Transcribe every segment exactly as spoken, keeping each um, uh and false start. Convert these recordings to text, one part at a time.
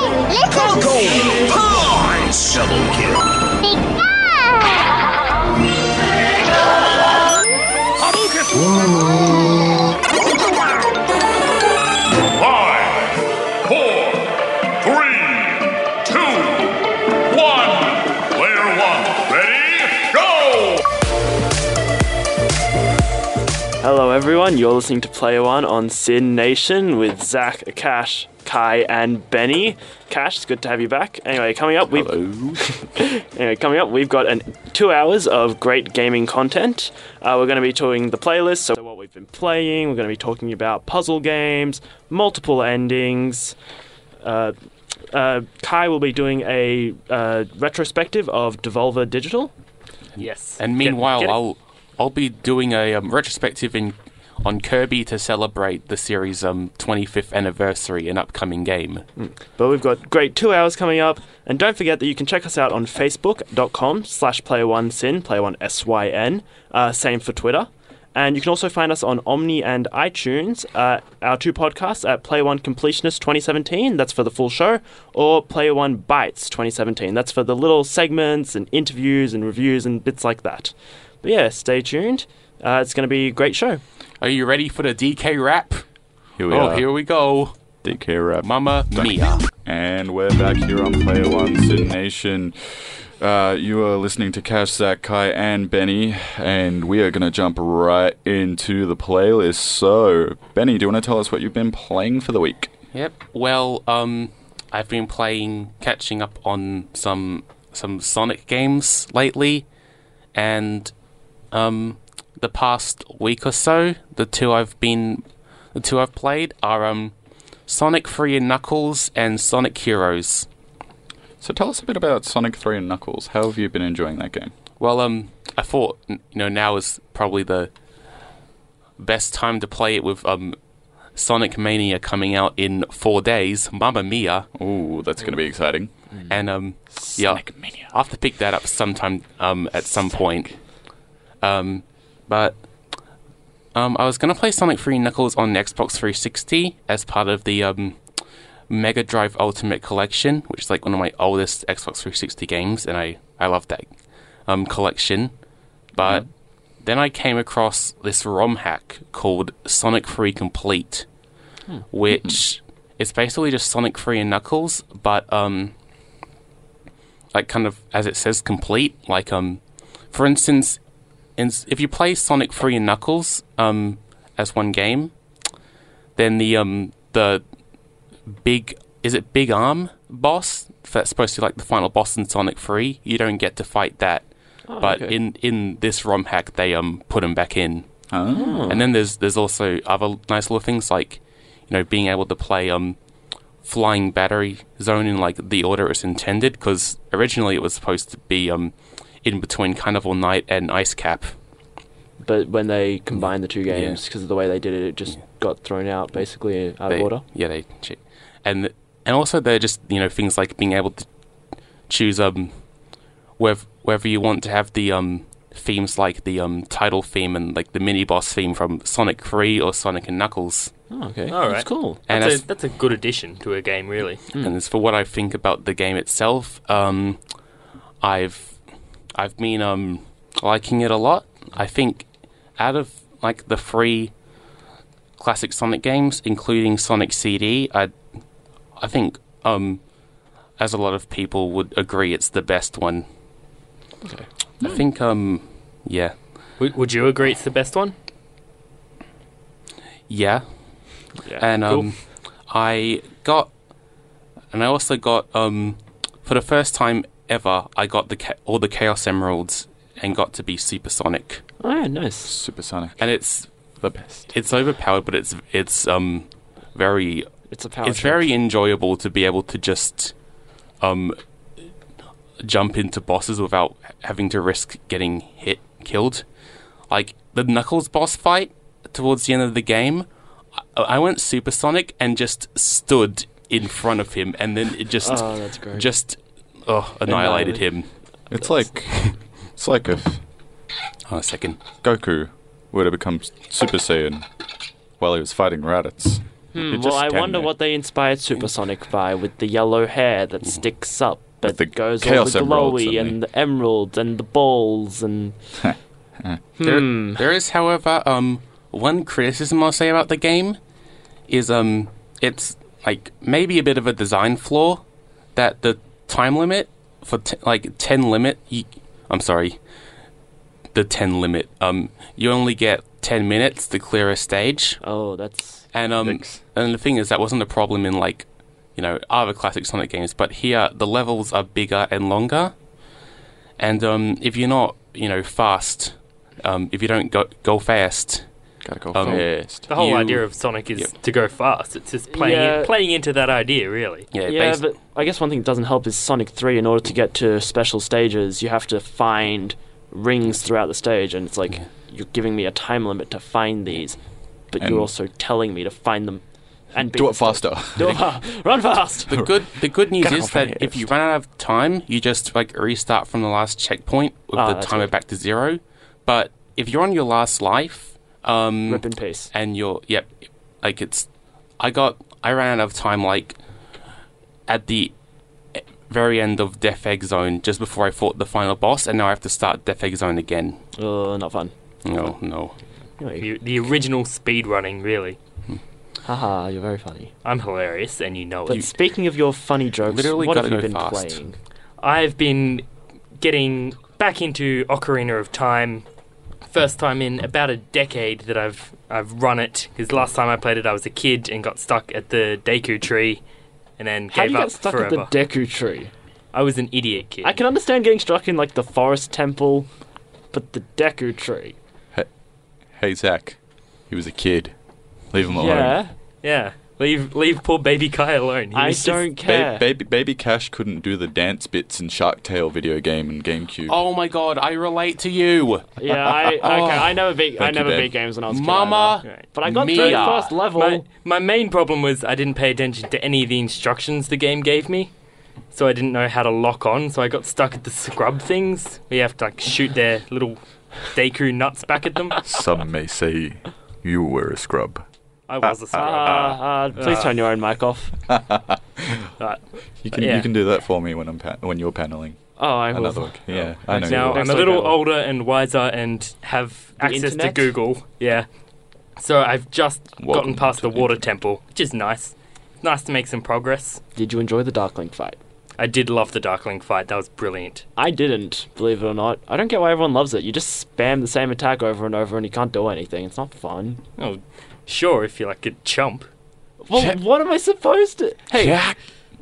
Falco Punch! Double kill. Five, four, three, two, one. Player one, ready, go! Hello everyone, you're listening to Player One on Sin Nation with Zach, Akash, Kai, and Benny. Cash, it's good to have you back. Anyway, coming up, we've anyway coming up, we've got an two hours of great gaming content. Uh, we're going to be touring the playlist, so what we've been playing. We're going to be talking about puzzle games, multiple endings. Uh, uh, Kai will be doing a uh, retrospective of Devolver Digital. Yes. And meanwhile, Get- get it. I'll I'll be doing a um, retrospective in on Kirby to celebrate the series' um, twenty-fifth anniversary, an upcoming game. But we've got great two hours coming up, and don't forget that you can check us out on facebook.com slash player1sin, player one S Y N, uh, same for Twitter. And you can also find us on Omni and iTunes, uh, our two podcasts at Player One Completionist twenty seventeen, that's for the full show, or Player One Bites twenty seventeen, that's for the little segments and interviews and reviews and bits like that. But yeah, stay tuned. Uh, it's going to be a great show. Are you ready for the D K rap? Here we oh, are. here we go. D K Rap. Mamma Mia. And we're back here on Player One Sin Nation. Uh, you are listening to Cash, Zach, Kai, and Benny, and we are going to jump right into the playlist. So, Benny, do you want to tell us what you've been playing for the week? Yep. Well, um, I've been playing, catching up on some some Sonic games lately, and um, the past week or so, the two I've been, the two I've played are um, Sonic three and Knuckles and Sonic Heroes. So tell us a bit about Sonic three and Knuckles. How have you been enjoying that game? Well, um, I thought you know now is probably the best time to play it with um, Sonic Mania coming out in four days. Mamma Mia! Ooh, that's going to be exciting. And um, Sonic yeah, Mania. I'll have to pick that up sometime um, at some point. Um, but um, I was gonna play Sonic three and Knuckles on Xbox three sixty as part of the um, Mega Drive Ultimate Collection, which is like one of my oldest Xbox three sixty games, and I, I love that um, collection. But then I came across this ROM hack called Sonic three Complete, which is basically just Sonic three and Knuckles, but um, like kind of as it says, complete. Like um, for instance, in, if you play Sonic three and Knuckles um as one game, then the um the big is it Big Arm boss that's supposed to be like the final boss in Sonic three, you don't get to fight that. Oh, but okay. in in this ROM hack they um put him back in. Oh. And then there's there's also other nice little things like, you know, being able to play um Flying Battery Zone in like the order it's intended, because originally it was supposed to be um in between Carnival Night and Ice Cap. But when they combined the two Yeah. games, because of the way they did it, it just got thrown out, basically, out They- of order. Yeah, they che- and and also they're just, you know, things like being able to choose um whether whether you want to have the um themes like the um title theme and like the mini boss theme from Sonic three or Sonic and Knuckles. Oh, okay. All right. That's cool. And That's as, a, that's a good addition to a game, really. and as for what I think about the game itself, um, I've I've been um liking it a lot. I think out of like the three classic Sonic games, including Sonic C D, I I think um as a lot of people would agree, it's the best one. Okay. I think um yeah Would, would you agree it's the best one? yeah. Yeah. And Cool. um, I got, and I also got um, for the first time ever, I got the cha- all the Chaos Emeralds and got to be Supersonic. Oh, yeah, nice. Supersonic. And it's The best. it's overpowered, but it's it's um very It's a power it's trip. very enjoyable to be able to just um jump into bosses without having to risk getting hit killed. Like the Knuckles boss fight towards the end of the game, I, I went Supersonic and just stood in front of him, and then it just Oh, that's great. just oh, annihilated him. It's like it's like if Oh, a second. Goku were to become Super Saiyan while he was fighting Raditz. Hmm, just well, I stand wonder there. what they inspired Supersonic by, with the yellow hair that sticks up, but the goes all Chaos the Emeralds glowy, and and the emeralds, and the balls, and... There, Hmm. there is, however, um, one criticism I'll say about the game is um, it's like maybe a bit of a design flaw that the time limit for t- like ten limit. You, I'm sorry, the ten limit. Um, you only get ten minutes to clear a stage, Oh, that's... and um, Thanks. and the thing is that wasn't a problem in like you know other classic Sonic games, but here the levels are bigger and longer, and um, if you're not you know fast. Um, if you don't go go fast, Gotta go Um, fast. The whole You- idea of Sonic is Yep. to go fast. It's just playing Yeah. in, playing into that idea, really. yeah, Yeah, basi- but I guess one thing that doesn't help is Sonic three, in order to get to special stages, you have to find rings throughout the stage, and it's like, you're giving me a time limit to find these, but And- you're also telling me to find them and Do beat it faster. Do it fa- Run fast! the good the good news Gotta is go that if you fast. run out of time, you just like restart from the last checkpoint with Ah, the that's timer good. back to zero. But if you're on your last life, um, Rip in peace. and you're yep, like it's, I got I ran out of time like at the e- very end of Death Egg Zone just before I fought the final boss, and now I have to start Death Egg Zone again. Oh, not fun. No, no. Anyway, The, the original speed running, really. haha, you're very funny. I'm hilarious, and you know But it. speaking of your funny jokes, literally what have gotta you go been fast. playing? I've been getting back into Ocarina of Time. First time in about a decade that I've I've run it. Because last time I played it, I was a kid and got stuck at the Deku tree, and then How do gave you up get stuck forever. at the Deku tree? I was an idiot kid. I can understand getting stuck in, like, the forest temple, but the Deku tree. Hey, Zach. He was a kid. Leave him alone. Yeah, Yeah, leave leave poor baby Kai alone. He I was just- don't Ba- care. baby, baby Cash couldn't do the dance bits in Shark Tale video game and GameCube. Oh my god, I relate to you, Yeah, I okay. I never beat. I Thank you, never Ben. beat games when I was a kid Mama. either. Right. But I got Mia. through the first level. My, my main problem was I didn't pay attention to any of the instructions the game gave me, so I didn't know how to lock on. So I got stuck at the scrub things. We have to like shoot their little Deku nuts back at them. Some may say you were a scrub. I was a Uh, scrub. uh, please Uh. turn your own mic off. Right. You can yeah. you can do that for me when I'm pa- when you're paneling. Oh, I will. Another one. Yeah, I know. Now you will. I'm a Next little week I will. older and wiser and have The access internet? to Google. Yeah. So I've just Welcome gotten past to the the water internet. temple, which is nice. Nice to make some progress. Did you enjoy the Darklink fight? I did love the Darkling fight. That was brilliant. I didn't, believe it or not. I don't get why everyone loves it. You just spam the same attack over and over and you can't do anything. It's not fun. Oh, sure, if you're like a chump. Well, Jack- what am I supposed to... Hey, Jack!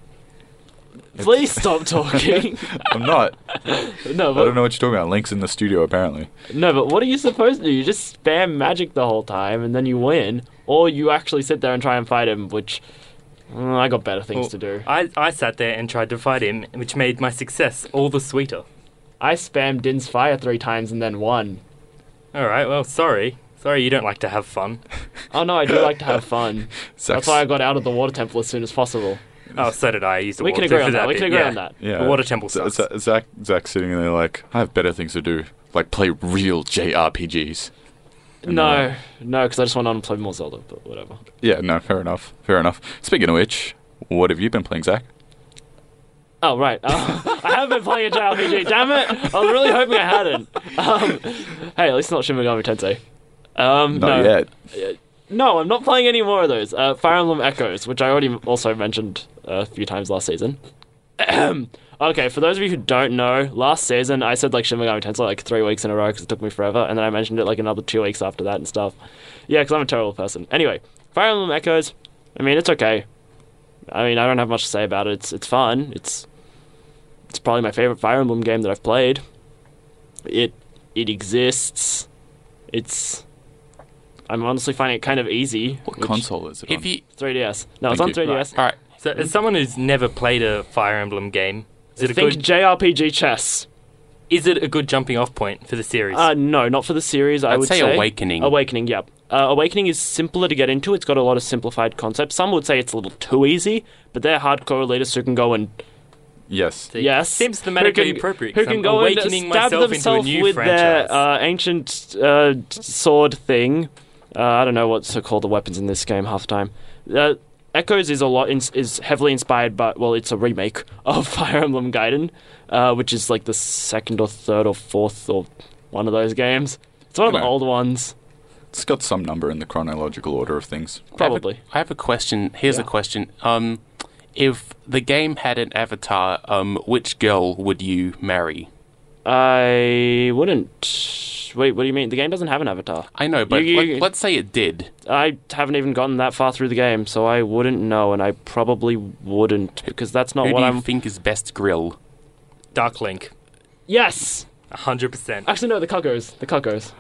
please stop talking. I'm not. no, I but, don't know what you're talking about. Link's in the studio, apparently. no, but what are you supposed to do? You just spam magic the whole time and then you win. Or you actually sit there and try and fight him, which... mm, I got better things Well, to do. I, I sat there and tried to fight him, which made my success all the sweeter. I spammed Din's Fire three times and then won. Alright, well, sorry. Sorry you don't like to have fun. Oh no, I do like to have fun. Zach's- That's why I got out of the water temple as soon as possible. Oh, so did I. I used the We water can agree for on that. We bit, can agree yeah. on that. Yeah. The water temple Z- sucks. Z- Zach, Zach's sitting there like, I have better things to do. Like play real J R P Gs. No, no, because I just went on and played more Zelda, but whatever. Yeah, no, fair enough. Fair enough. Speaking of which, what have you been playing, Zach? Oh, right. Uh, I have been playing a J R P G. Damn it! I was really hoping I hadn't. Um, hey, at least not Shin Megami Tensei. Um, Not no. yet. No, I'm not playing any more of those. Uh, Fire Emblem Echoes, which I already also mentioned a few times last season. Okay, for those of you who don't know, last season I said like Shin Megami Tensei like three weeks in a row because it took me forever, and then I mentioned it like another two weeks after that and stuff. Yeah, because I'm a terrible person. Anyway, Fire Emblem Echoes. I mean, it's okay. I mean, I don't have much to say about it. It's it's fun. It's it's probably my favorite Fire Emblem game that I've played. It it exists. It's I'm honestly finding it kind of easy. What which- console is it if on? you three D S. No, it's Thank on you. three D S. all right. So, as someone who's never played a Fire Emblem game, is it a Think good? J R P G chess. Is it a good jumping off point for the series? Uh, no, not for the series. I I'd would say say Awakening. Awakening, yep. Uh, Awakening is simpler to get into. It's got a lot of simplified concepts. Some would say it's a little too easy, but they're hardcore elitists who can go and Yes. See, yes, seems who thematically can- appropriate. Who 'cause can I'm go and awakening stab myself into a themselves new with franchise. their uh, ancient uh, sword thing. Uh, I don't know what's called the weapons in this game half the time. Uh, Echoes is a lot in, is heavily inspired by, well, it's a remake of Fire Emblem Gaiden, uh, which is like the second or third or fourth or one of those games. It's one of the know. old ones. It's got some number in the chronological order of things. Probably. I have a, I have a question. Here's Yeah. a question. Um, if the game had an avatar, um, which girl would you marry? I wouldn't. Wait, what do you mean? The game doesn't have an avatar. I know, but You- you- let, let's say it did. I haven't even gotten that far through the game, so I wouldn't know, and I probably wouldn't, because that's not Who what do you I'm... think is best grill? Dark Link. Yes! one hundred percent. Actually, no, the Cuckos. The Cuckos.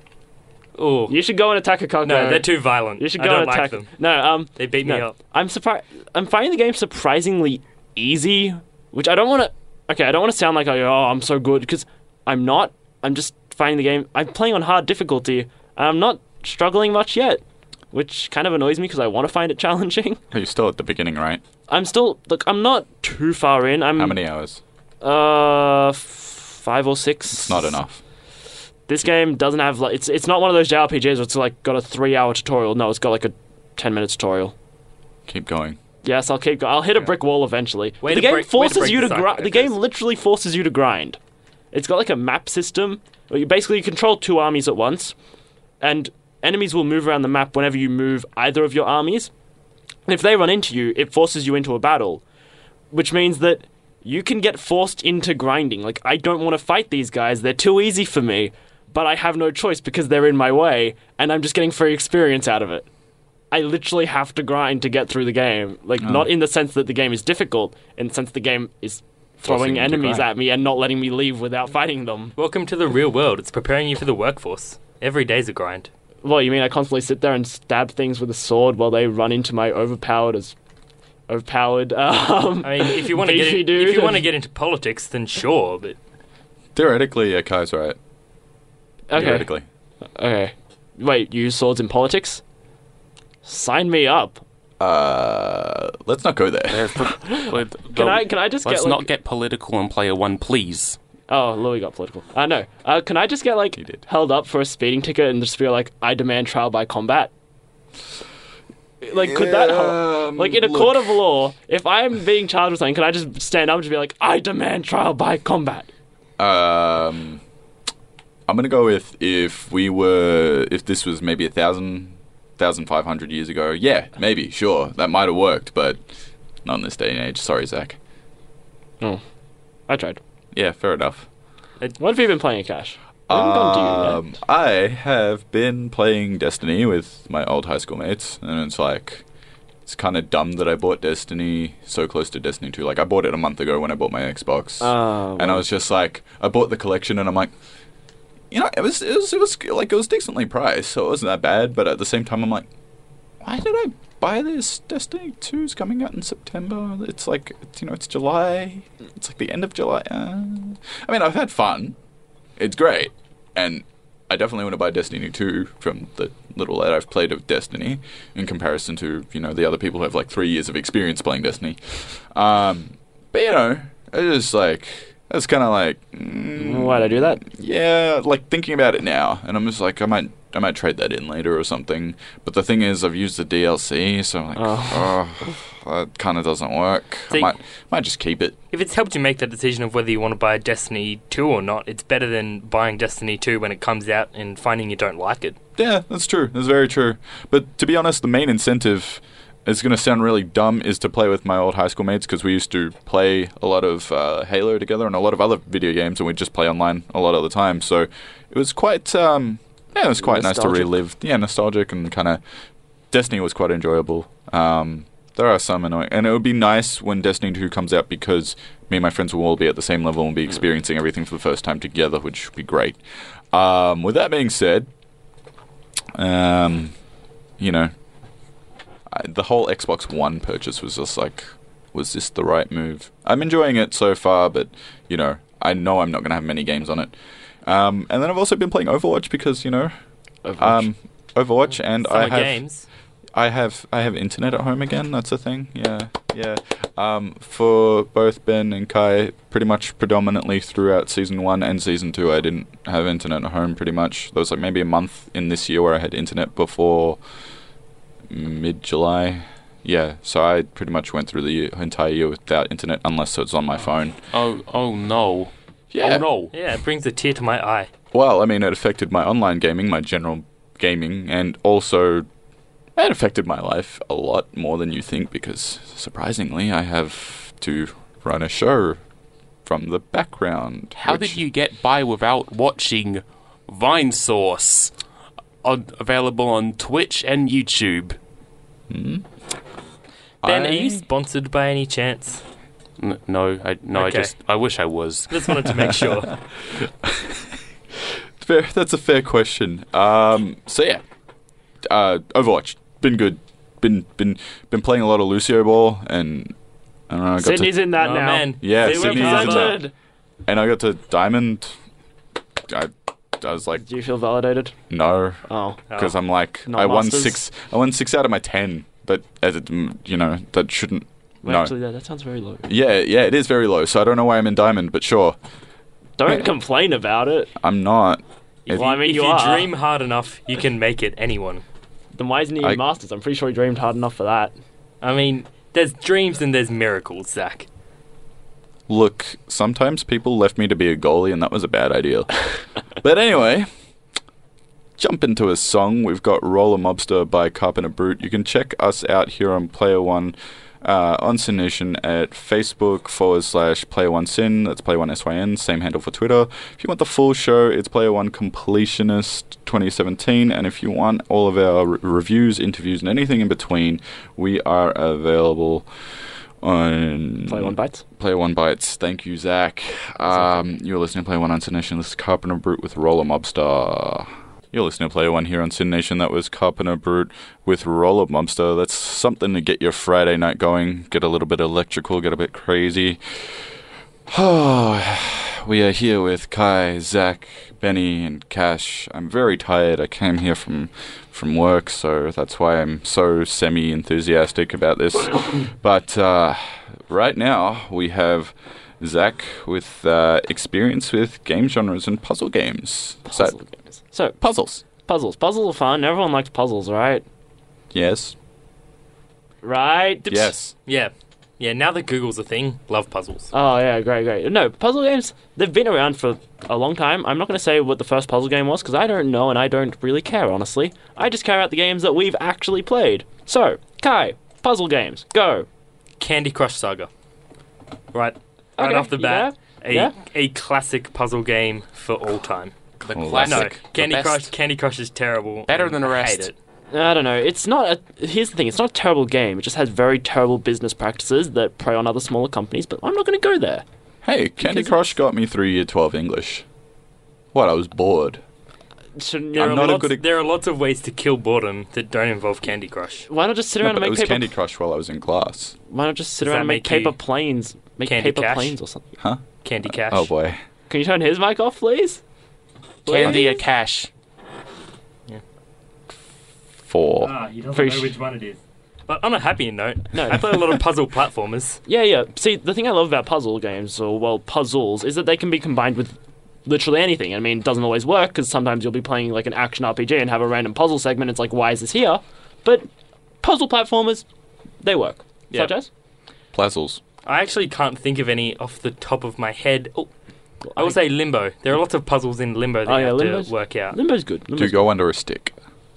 Oh. You should go and attack a Cucko. No, they're too violent. You should I go don't and like attack them. No, um... They beat me no. up. I'm surprised... I'm finding the game surprisingly easy, which I don't want to... Okay, I don't want to sound like, oh, I'm so good, because I'm not. I'm just finding the game... I'm playing on hard difficulty, and I'm not struggling much yet, which kind of annoys me, because I want to find it challenging. But you're still at the beginning, right? I'm still... Look, I'm not too far in. I'm... How many hours? Uh, f- five or six. It's not enough. This game doesn't have like it's it's not one of those J R P Gs where it's like got a three hour tutorial. No, it's got like a ten minute tutorial. Keep going. Yes, I'll keep going. I'll hit a brick wall eventually. Way the to game break- way to forces break you the to cycle, grind. The game Echoes. literally forces you to grind. It's got like a map system where you basically control two armies at once, and enemies will move around the map whenever you move either of your armies. And if they run into you, it forces you into a battle, which means that you can get forced into grinding. Like, I don't want to fight these guys. They're too easy for me, but I have no choice because they're in my way, and I'm just getting free experience out of it. I literally have to grind to get through the game. Like, not in the sense that the game is difficult, in the sense the game is throwing Forcing you to enemies grind. at me and not letting me leave without fighting them. Welcome to the real world. It's preparing you for the workforce. Every day's a grind. Well, you mean I constantly sit there and stab things with a sword while they run into my overpowered as... Overpowered, um... I mean, if you want to get beefy in, dude. if you want to get into politics, then sure. But Theoretically, yeah, Kai's right. Okay. Theoretically. Okay. Wait, you use swords in politics? Sign me up. Uh, let's not go there. There's the- with- Can the- I can I just Let's get like not get political on player one, please. Oh, Louis got political. Uh no. Uh can I just get like He did. held up for a speeding ticket and just feel like I demand trial by combat? Like could that Um, like in a look. court of law, if I am being charged with something, can I just stand up and just be like, I demand trial by combat? Um, I'm gonna go with if we were, if this was maybe a thousand, thousand five hundred years ago. Yeah, maybe, sure, that might have worked, but not in this day and age. Sorry, Zach. Oh. I tried. Yeah, fair enough. What have you been playing, Cash? I haven't gone to you yet. Um, I have been playing Destiny with my old high school mates, and it's like, it's kind of dumb that I bought Destiny so close to Destiny two. Like, I bought it a month ago when I bought my Xbox, Oh, and I well. was just like, I bought the collection, and I'm like, you know, it was, it was, it was like, it was decently priced, so it wasn't that bad. But at the same time, I'm like, why did I buy this? Destiny two is coming out in September. It's like, it's, you know, it's July. It's like the end of July. Uh, I mean, I've had fun. It's great. And I definitely want to buy Destiny two from the little that I've played of Destiny in comparison to, you know, the other people who have like three years of experience playing Destiny. Um, but, you know, it's just like, it's kind of like... Mm, Why'd I do that? Yeah, like thinking about it now, and I'm just like, I might... I might trade that in later or something. But the thing is, I've used the D L C, so I'm like, Oh. oh, that kind of doesn't work. I See- might, might just keep it. if it's helped you make that decision of whether you want to buy Destiny two or not, it's better than buying Destiny two when it comes out and finding you don't like it. Yeah, that's true. That's very true. But to be honest, the main incentive, it's going to sound really dumb, is to play with my old high school mates, because we used to play a lot of uh, Halo together and a lot of other video games, and we'd just play online a lot of the time. So it was quite... Um, Yeah, it was quite nice to Nostalgic. relive. Yeah, nostalgic, and kind of Destiny was quite enjoyable. Um, there are some annoying, and it would be nice when Destiny two comes out, because me and my friends will all be at the same level and be experiencing everything for the first time together, which would be great. Um, with that being said, um, you know, I, the whole Xbox One purchase was just like, was this the right move? I'm enjoying it so far, but you know, I know I'm not going to have many games on it. Um, and then I've also been playing Overwatch because, you know, Overwatch. um, Overwatch, and Summer I have games. I have I have internet at home again. That's a thing. Yeah, yeah. Um, for both Ben and Kai, pretty much predominantly throughout season one and season two, I didn't have internet at home. Pretty much, there was like maybe a month in this year where I had internet before mid July, Yeah, so I pretty much went through the year, entire year without internet unless it's on my phone. Oh, oh no. Yeah. Oh no. Yeah, it brings a tear to my eye. Well, I mean, it affected my online gaming, my general gaming, and also it affected my life a lot more than you think because, surprisingly, I have to run a show from the background. How which- did you get by without watching Vine Source? On, available on Twitch and YouTube. Ben, I- are you sponsored by any chance? N- no, I no, Okay. I just I wish I was. Just wanted to make sure. Fair, that's a fair question. Um, so yeah, uh, Overwatch been good. Been been been playing a lot of Lucio Ball, and I don't know. I got Sydney's to, in that Oh, now. man. Yeah, See, we're Sydney's in covered. that. and I got to Diamond. I, I was like, Do you feel validated? no, Oh. because I'm like, Not I won Masters? six. I won six out of my ten, but as it, mm, you know, that shouldn't. Well, no. actually, that, that sounds very low. Yeah, yeah, it is very low. So I don't know why I'm in Diamond, but sure, Don't complain about it. I'm not. If Well, I you, mean, if you you are. dream hard enough, you can make it, anyone. Then why isn't he I- in Masters? I'm pretty sure he dreamed hard enough for that. I mean, there's dreams and there's miracles, Zach. Look, sometimes people left me to be a goalie, and that was a bad idea. But anyway, jump into a song. We've got Roller Mobster by Carpenter Brute. You can check us out here on Player One uh, on Sin Nation at Facebook forward slash Player One Sin. That's Player One S Y N. Same handle for Twitter. If you want the full show, it's Player One Completionist twenty seventeen. And if you want all of our re- reviews, interviews, and anything in between, we are available on Play one bites. Player One Bites. Thank you, Zach. Um, you're listening to Player One on Sin Nation. This is Carpenter Brute with Roller Mobster. You're listening to Player One here on Sin Nation. That was Carpenter Brute with Roller Mobster. That's something to get your Friday night going. Get a little bit electrical, get a bit crazy. We are here with Kai, Zach, Benny, and Cash. I'm very tired. I came here from from work, so that's why I'm so semi-enthusiastic about this. But uh, right now, we have Zach with uh, experience with game genres and puzzle games. So, Puzzle games. So, puzzles. puzzles. Puzzles are fun. Everyone likes puzzles, right? Yes. Right? Yes. Yeah. Yeah, now that Google's a thing, love puzzles. Oh, yeah, great, great. No, puzzle games, they've been around for a long time. I'm not going to say what the first puzzle game was, because I don't know and I don't really care, honestly. I just care about the games that we've actually played. So, Kai, puzzle games, go. Candy Crush Saga. Right, right Okay, off the bat, a, yeah. a classic puzzle game for all time. The Oh, No, classic. Candy the Crush best. Candy Crush is terrible. Better and than the I rest. hate it. I don't know. It's not a. Here's the thing. It's not a terrible game. It just has very terrible business practices that prey on other smaller companies. But I'm not going to go there. Hey, Candy Because Crush got me through year twelve English. What, I was bored. So, There, I'm are not a lots, good ex- there are lots of ways to kill boredom that don't involve Candy Crush. why not just sit No, around but and it make was paper? Candy Crush while I was in class. Why not just sit Does around that and make, make you paper planes? Make Candy paper Cash? planes or something. Huh? Candy Cash. Oh boy. Can you turn his mic off, please? Candy a cash. Four. Ah, he doesn't Fish. know which one it is. But on a happier note, No. I play a lot of puzzle platformers. Yeah, yeah. See, the thing I love about puzzle games, or well, puzzles, is that they can be combined with literally anything. I mean, it doesn't always work because sometimes you'll be playing like an action R P G and have a random puzzle segment. It's like, why is this here? But puzzle platformers, they work. Yeah. Such as? Plazzles. I actually can't think of any off the top of my head. Oh, I will say Limbo. There are lots of puzzles in Limbo that Oh, you yeah, have Limbo's- to work out. Limbo's good. Do you Limbo's go under a stick?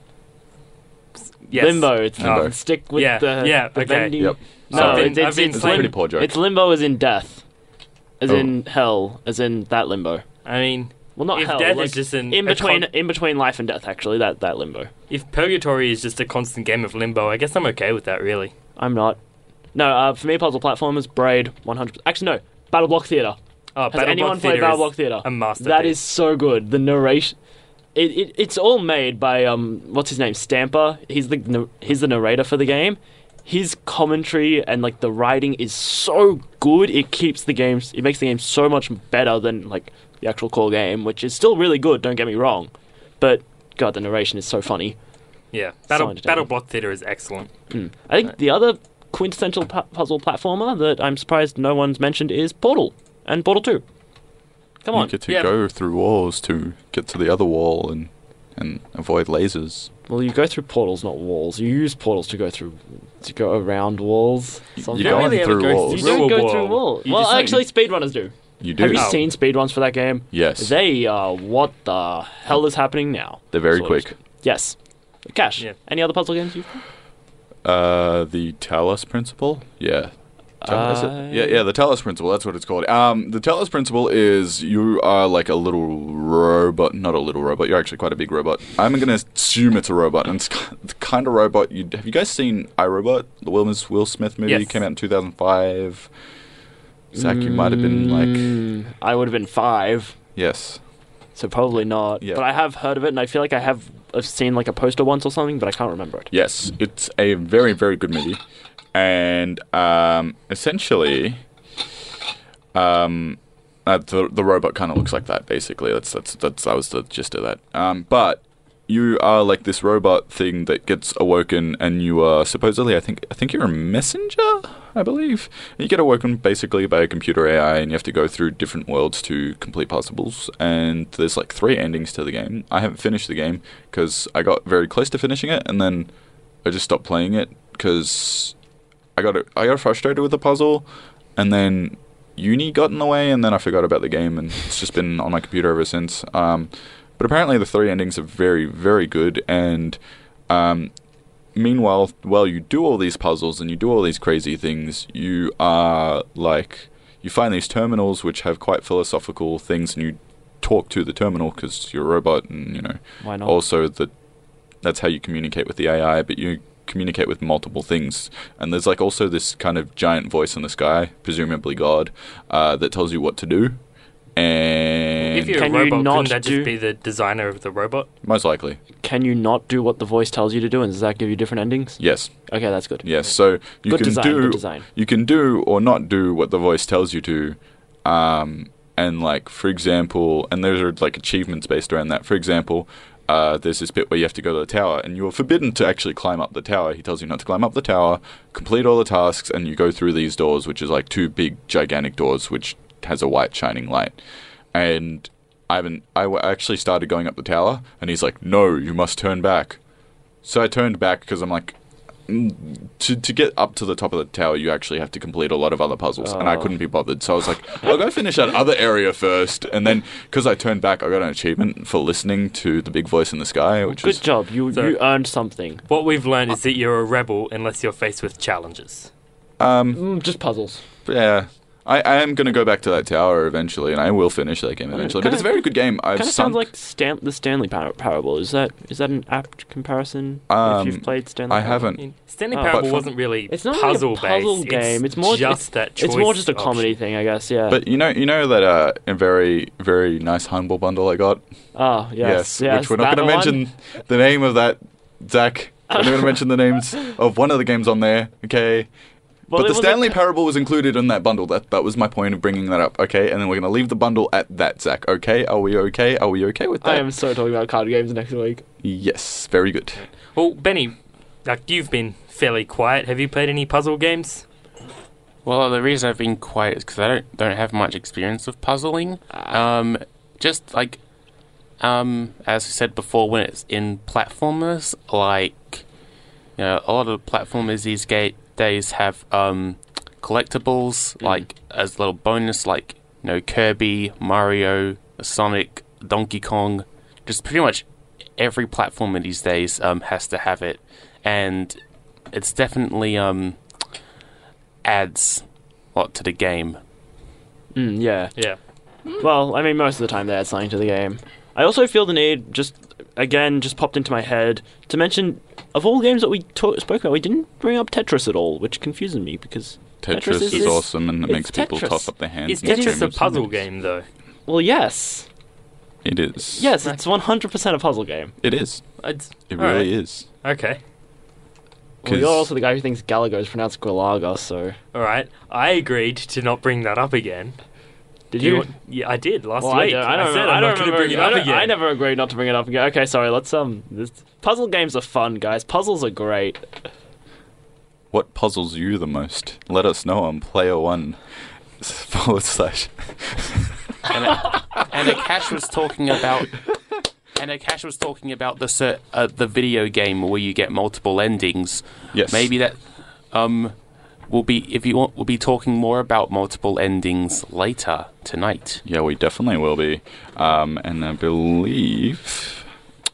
Yes. Limbo. It's Limbo. the stick with Yeah, the, yeah, the okay. bending. Yep. No, Sorry. it's, it's, I've been it's, It's a pretty lim- poor joke. it's limbo as in death. As Oh. in hell. As in that limbo. I mean, Well, not if hell. death like is just an in a between, con- in between life and death. Actually, that that limbo. if purgatory is just a constant game of Limbo, I guess I'm okay with that. Really. I'm not. No, uh, for me, puzzle platformers, Braid, one hundred. Actually, no, Battle Block Theater. Oh, Has Battle anyone Block played Theater Battle is Block Theater? A masterpiece. That is so good. The narration. It, it it's all made by um what's his name Stamper. He's the nar- he's the narrator for the game. His commentary and like the writing is so good. It keeps the games. It makes the game so much better than like the actual core game, which is still really good. Don't get me wrong, but God, the narration is so funny. Yeah, Battle entertaining. Battle Block Theater is excellent. I think the other quintessential pu- puzzle platformer that I'm surprised no one's mentioned is Portal and Portal Two. Come You on, get to Yeah. go through walls to get to the other wall, and and avoid lasers. Well, you go through portals, not walls. You use portals to go through, to go around walls. You're You don't going really ever through go walls. You through don't a go wall. through walls. You Well, just- actually, speedrunners do. You do. Have you Oh. seen speedruns for that game? Yes. They are what the hell is happening now? They're very Sort of. quick. Yes. Cash. Yeah. Any other puzzle games you've played? Uh, the Talos Principle? Yeah. Tal- is it? Uh, Yeah, yeah, the Talos Principle, that's what it's called. Um, the Talos Principle is you are like a little robot, not a little robot, you're actually quite a big robot. I'm going to assume it's a robot, and it's ki- the kind of robot you Have you guys seen iRobot? The Will, Will Smith movie Yes. came out in two thousand five. Zach, you might have been like, Mm, I would have been five, yes. so probably not. Yeah. But I have heard of it, and I feel like I have I've seen like a poster once or something, but I can't remember it. Yes, it's a very, very good movie. And um, essentially, um, uh, the the robot kind of looks like that. Basically, that's that's that's that was the gist of that. Um, but you are like this robot thing that gets awoken, and you are supposedly, I think, I think you're a messenger, I believe. You get awoken basically by a computer A I, and you have to go through different worlds to complete puzzles. And there's like three endings to the game. I haven't finished the game because I got very close to finishing it, and then I just stopped playing it because I got I got frustrated with the puzzle, and then uni got in the way, and then I forgot about the game, and it's just been on my computer ever since. Um, but apparently the three endings are very, very good, and um, meanwhile, while you do all these puzzles and you do all these crazy things, you are like, you find these terminals which have quite philosophical things, and you talk to the terminal because you're a robot, and you know, Why not? also that that's how you communicate with the A I, but you communicate with multiple things. And there's like also this kind of giant voice in the sky, presumably God, uh, that tells you what to do. And If you're Can a you robot, not couldn't that do- just be the designer of the robot? most likely, Can you not do what the voice tells you to do, and does that give you different endings? yes. Okay, that's good. Yes, so you Good can design, do good design. you can do or not do what the voice tells you to, um, and like for example, and those are like achievements based around that. For example, uh, there's this bit where you have to go to the tower, and you are forbidden to actually climb up the tower. He tells you not to climb up the tower, complete all the tasks, and you go through these doors, which is like two big gigantic doors, which has a white shining light. And I haven't. I w- actually started going up the tower, and he's like, "No, you must turn back." So I turned back because I'm like, mm, to to get up to the top of the tower, you actually have to complete a lot of other puzzles, and I Oh. couldn't be bothered. So I was like, I'll go finish that other area first, and then because I turned back, I got an achievement for listening to the big voice in the sky, which Good was job. You So- you earned something. What we've learned is that you're a rebel unless you're faced with challenges. um Mm, just puzzles. yeah. I, I am going to go back to that tower eventually, and I will finish that game eventually. But kinda- it's a very good game. I've Kind of sunk- sounds like Stan- the Stanley par- Parable. Is that is that an apt comparison? Um, if you've played Stanley, I Parable? haven't. I mean, Stanley Oh. Parable But from- wasn't really It's not puzzle really a puzzle based. game. It's more just that choice. It's more just a option. comedy thing, I guess. Yeah. But you know, you know that uh, a very, very nice humble bundle I got. oh yes, yes. which we're not that going to one. mention the name of that, Zach. We're not going to mention the names of one of the games on there, okay? Well, but it the was a Stanley co- Parable was included in that bundle. That that was my point of bringing that up, okay? And then we're going to leave the bundle at that, Zach. Okay? Are we okay? Are we okay with that? I am so talking about card games next week. Yes, very good. Well, Benny, like you've been fairly quiet. Have you played any puzzle games? Well, the reason I've been quiet is because I don't don't have much experience with puzzling. Um, just like, um, as I said before, when it's in platformers, like, you know, a lot of platformers these ga- days have um collectibles, like as a little bonus, like you know, Kirby, Mario, Sonic, Donkey Kong, just pretty much every platformer these days um has to have it, and it's definitely um. adds a lot to the game. Mm, yeah. Yeah. Well, I mean, most of the time they add something to the game. I also feel the need, just again, just popped into my head to mention of all games that we ta- spoke about, we didn't bring up Tetris at all, which confuses me because Tetris, is, is- awesome, and it it's makes people Tetris. toss up their hands. Is and Tetris scream a puzzle obscenities. game though? well, yes, It is. yes, it's one hundred percent a puzzle game. It is. It's, It all really right. is. Okay. Well, you're 'Cause- also the guy who thinks Galago is pronounced Galaga, so All right. I agreed to not bring that up again. did Do you you? want- yeah, I did last Well, I, week. don't, I don't, said remember, I'm I not don't going to remember. bring it I, up don't- again. I never agreed not to bring it up again. Okay, sorry. Let's um. This, puzzle games are fun, guys. Puzzles are great. What puzzles you the most? Let us know on player one forward slash. And, it, and Akash was talking about, And Akash was talking about the cer- uh, the video game where you get multiple endings. Yes. Maybe that um will be if you want. We'll be talking more about multiple endings later tonight. Yeah, we definitely will be. Um, and I believe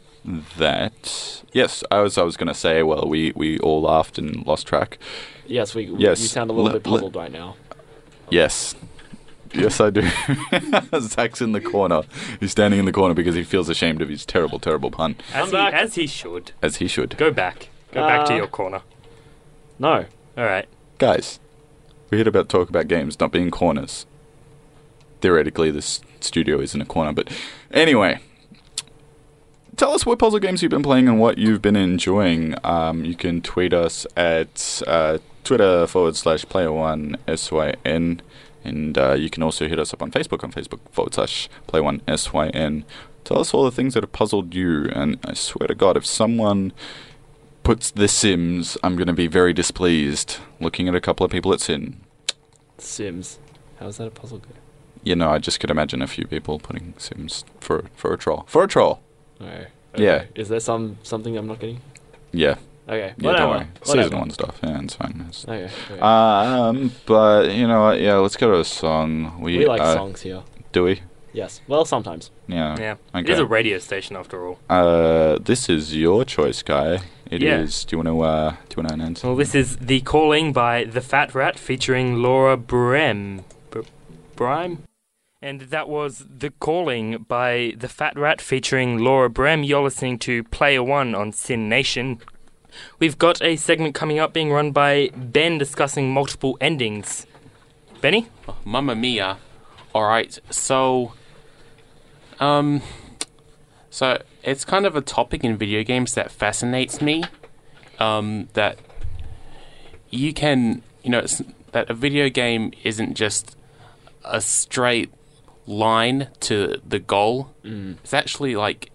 that yes, I was I was going to say. Well, we, we all laughed and lost track. Yes, we, we, Yes. we sound a little Le- bit puzzled right now. Yes. Yes, I do. Zach's in the corner. He's standing in the corner because he feels ashamed of his terrible, terrible pun, As he, back. as he should. as he should. Go back. Go back to Uh, your corner. No. All right. Guys, we're here to talk about games not being corners. Theoretically, this studio isn't a corner, but anyway. Tell us what puzzle games you've been playing and what you've been enjoying. Um, you can tweet us at uh, Twitter forward slash player one S Y N. And uh, you can also hit us up on Facebook on Facebook forward slash player one S Y N. Tell us all the things that have puzzled you. And I swear to God, if someone puts The Sims, I'm going to be very displeased looking at a couple of people at Sin. Sims. How is that a puzzle game? You know, I just could imagine a few people putting Sims for for a troll. For a troll. Okay. Yeah. Is there some something I'm not getting? Yeah. Okay. Yeah, Whatever. don't worry. Whatever. Season one stuff. Yeah, it's fine. It's- Okay. okay. Um, but you know what? Yeah, let's go to a song. We, we like uh, songs here. Do we? Yes. Well, sometimes. Yeah. Yeah. It Okay. is a radio station after all. Uh, this is your choice, Guy. It is. Yeah. Do you want to? Uh, do you want to announce? Well, this is The Calling by The Fat Rat featuring Laura Brem. Br- Brime? And that was The Calling by The Fat Rat featuring Laura Brem. You're listening to Player One on Sin Nation. We've got a segment coming up being run by Ben discussing multiple endings. Benny? Mamma mia. Alright, so um so it's kind of a topic in video games that fascinates me. Um that you can you know it's, that a video game isn't just a straight line to the goal. Mm. It's actually like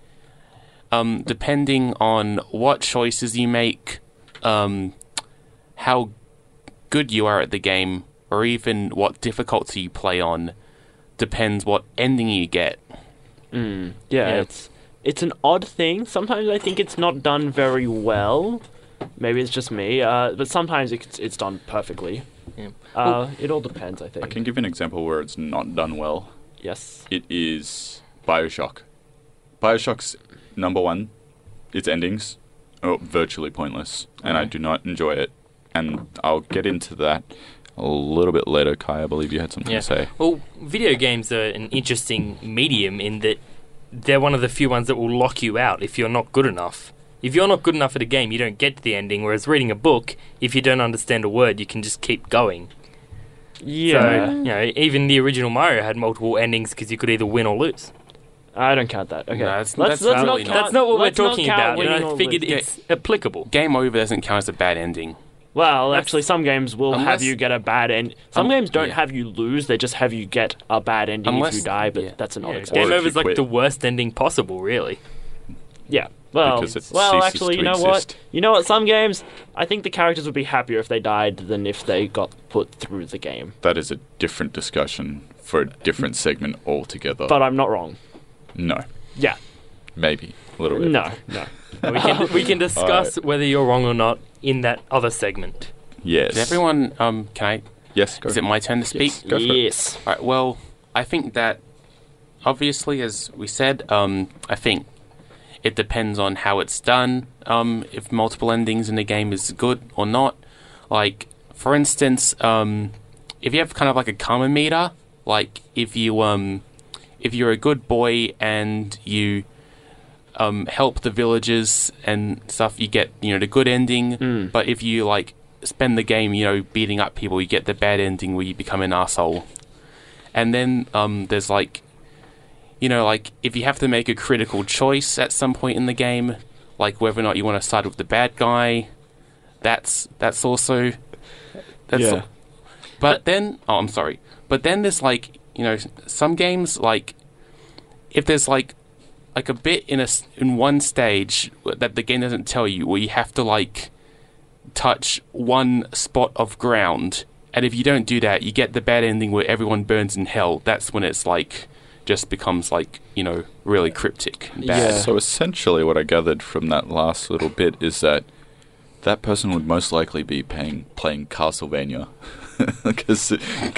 um depending on what choices you make, um how good you are at the game, or even what difficulty you play on, depends what ending you get. Mm. Yeah, Yeah. It's it's an odd thing. Sometimes I think it's not done very well. Maybe it's just me. Uh, but sometimes it's it's done perfectly. Yeah. Uh, it all depends, I I think. can give you an example where it's not done well. Yes. It is Bioshock. Bioshock's number one, its endings are virtually pointless, and I Okay. do not enjoy it. And I'll get into that a little bit later. Kai, I believe you had something Yeah. to say. Well, video games are an interesting medium in that they're one of the few ones that will lock you out if you're not good enough. If you're not good enough at a game, you don't get to the ending, whereas reading a book, if you don't understand a word, you can just keep going. Yeah. So, you know, even the original Mario had multiple endings because you could either win or lose. I don't count that. Okay. No, that's- let's that's let's really not not- count, That's not what let's we're not talking count about, and winning I or figured losing. it's applicable. Game over doesn't count as a bad ending. Well, That's- actually, some games will have unless- you get a bad end. Some Um, games don't yeah. have you lose; they just have you get a bad ending Unless- if you die. But yeah. that's an odd Yeah, example. game Or if over is you like quit. the worst ending possible, really. Yeah. Well, Because it well, ceases actually, to you know exist. what? You know what? Some games, I think the characters would be happier if they died than if they got put through the game. That is a different discussion for a different segment altogether. But I'm not wrong. no, Yeah. maybe a little bit. No. No. We can we can discuss whether you're wrong or not in that other segment. Yes. Does everyone um can I Yes. Go. is it my turn to speak? Yes. Go for it. yes. Alright, well, I think that obviously, as we said, um, I think it depends on how it's done. Um, if multiple endings in a game is good or not. Like, for instance, um, if you have kind of like a karma meter, like if you um, if you're a good boy and you um help the villagers and stuff, you get you know the good ending. Mm. But if you like spend the game, you know, beating up people, you get the bad ending where you become an asshole. And then um, there's like, you know, like if you have to make a critical choice at some point in the game, like whether or not you want to side with the bad guy, that's that's also that's. Yeah. But then, oh, I'm sorry. But then there's like, you know, some games like if there's like like a bit in a s- in one stage that the game doesn't tell you, where you have to like touch one spot of ground, and if you don't do that, you get the bad ending where everyone burns in hell. That's when it's like just becomes like you know really cryptic and Yeah. bad. So essentially, what I gathered from that last little bit is that that person would most likely be paying, playing Castlevania. Because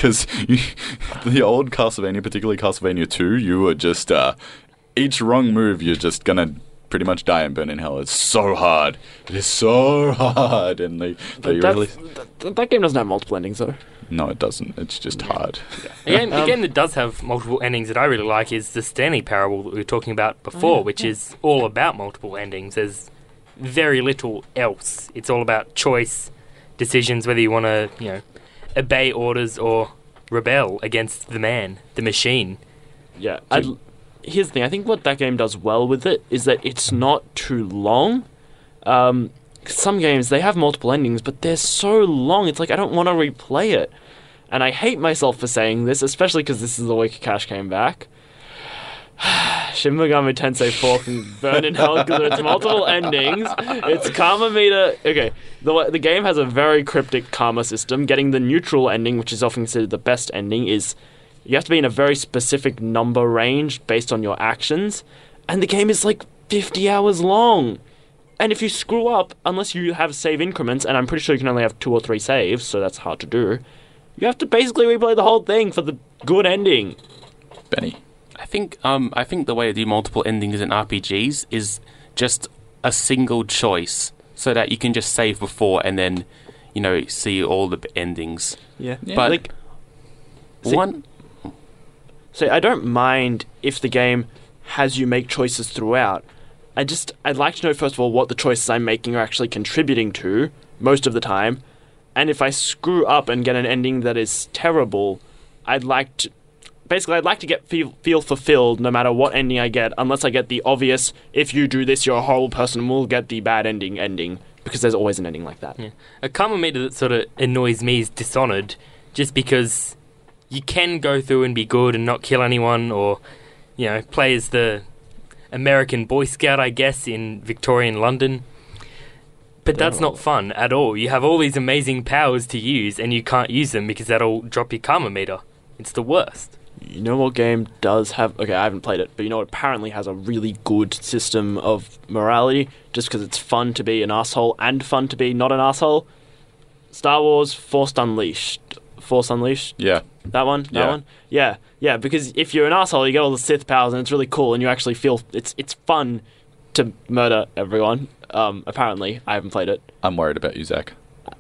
the old Castlevania, particularly Castlevania two, you were just, uh, each wrong move, you're just gonna pretty much die and burn in hell. It's so hard. It is so hard. And they, they But really... that's- that, that game doesn't have multiple endings, though. No, it doesn't. It's just hard. A game, a Um, game that does have multiple endings that I really like is the Stanley Parable that we were talking about before, which is all about multiple endings. There's very little else. It's all about choice, decisions, whether you want to, you know, obey orders or rebel against the man, the machine. Yeah. I'd, here's the thing. I think what that game does well with it is that it's not too long. Um, some games, they have multiple endings, but they're so long. It's like, I don't want to replay it. And I hate myself for saying this, especially because this is the week Cash came back. Shin Megami Tensei four can burn in hell because of its multiple endings. Its karma meter... Okay, the, the game has a very cryptic karma system. Getting the neutral ending, which is often considered the best ending, is... You have to be in a very specific number range based on your actions. And the game is like fifty hours long. And if you screw up, unless you have save increments, and I'm pretty sure you can only have two or three saves, so that's hard to do, you have to basically replay the whole thing for the good ending. Benny. I think um I think the way to do multiple endings in R P Gs is just a single choice, so that you can just save before and then, you know, see all the endings. Yeah. But like, see- one, So I don't mind if the game has you make choices throughout. I just, I'd like to know, first of all, what the choices I'm making are actually contributing to, most of the time. And if I screw up and get an ending that is terrible, I'd like to... Basically, I'd like to get feel, feel fulfilled no matter what ending I get, unless I get the obvious, if you do this, you're a horrible person, will get the bad ending ending. Because there's always an ending like that. Yeah. A karma meter that sort of annoys me is Dishonored, just because you can go through and be good and not kill anyone, or, you know, play as the American Boy Scout, I guess, in Victorian London. But that's not fun at all. You have all these amazing powers to use, and you can't use them because that'll drop your karma meter. It's the worst. You know what game does have... Okay, I haven't played it, but you know what apparently has a really good system of morality, just because it's fun to be an asshole and fun to be not an asshole? Star Wars Force Unleashed. Force Unleashed? Yeah. That one? That Yeah. one? Yeah. Yeah, because if you're an asshole, you get all the Sith powers, and it's really cool, and you actually feel... It's it's fun to murder everyone. Um, apparently. I haven't played it. I'm worried about you, Zach.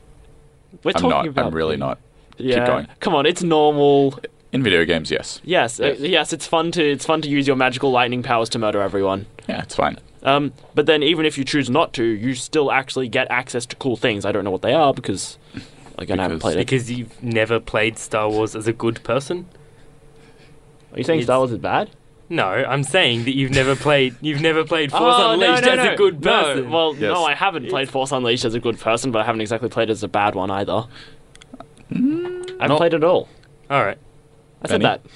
We're I'm talking not. about... I'm really not. Yeah. going. Come on, it's normal... In video games, yes. Yes, Yes. Uh, yes, it's fun to it's fun to use your magical lightning powers to murder everyone. Yeah, it's fine. Um, but then even if you choose not to, you still actually get access to cool things. I don't know what they are because again I haven't Because- played it. Because you've never played Star Wars as a good person? Are you saying it's- Star Wars is bad? No, I'm saying that you've never played you've never played Force Oh, no, Unleashed no, as no. a good No, person. well, Yes. no, I haven't played Force Unleashed as a good person, but I haven't exactly played it as a bad one either. I haven't No. played it at all. all right. I said Benny? that.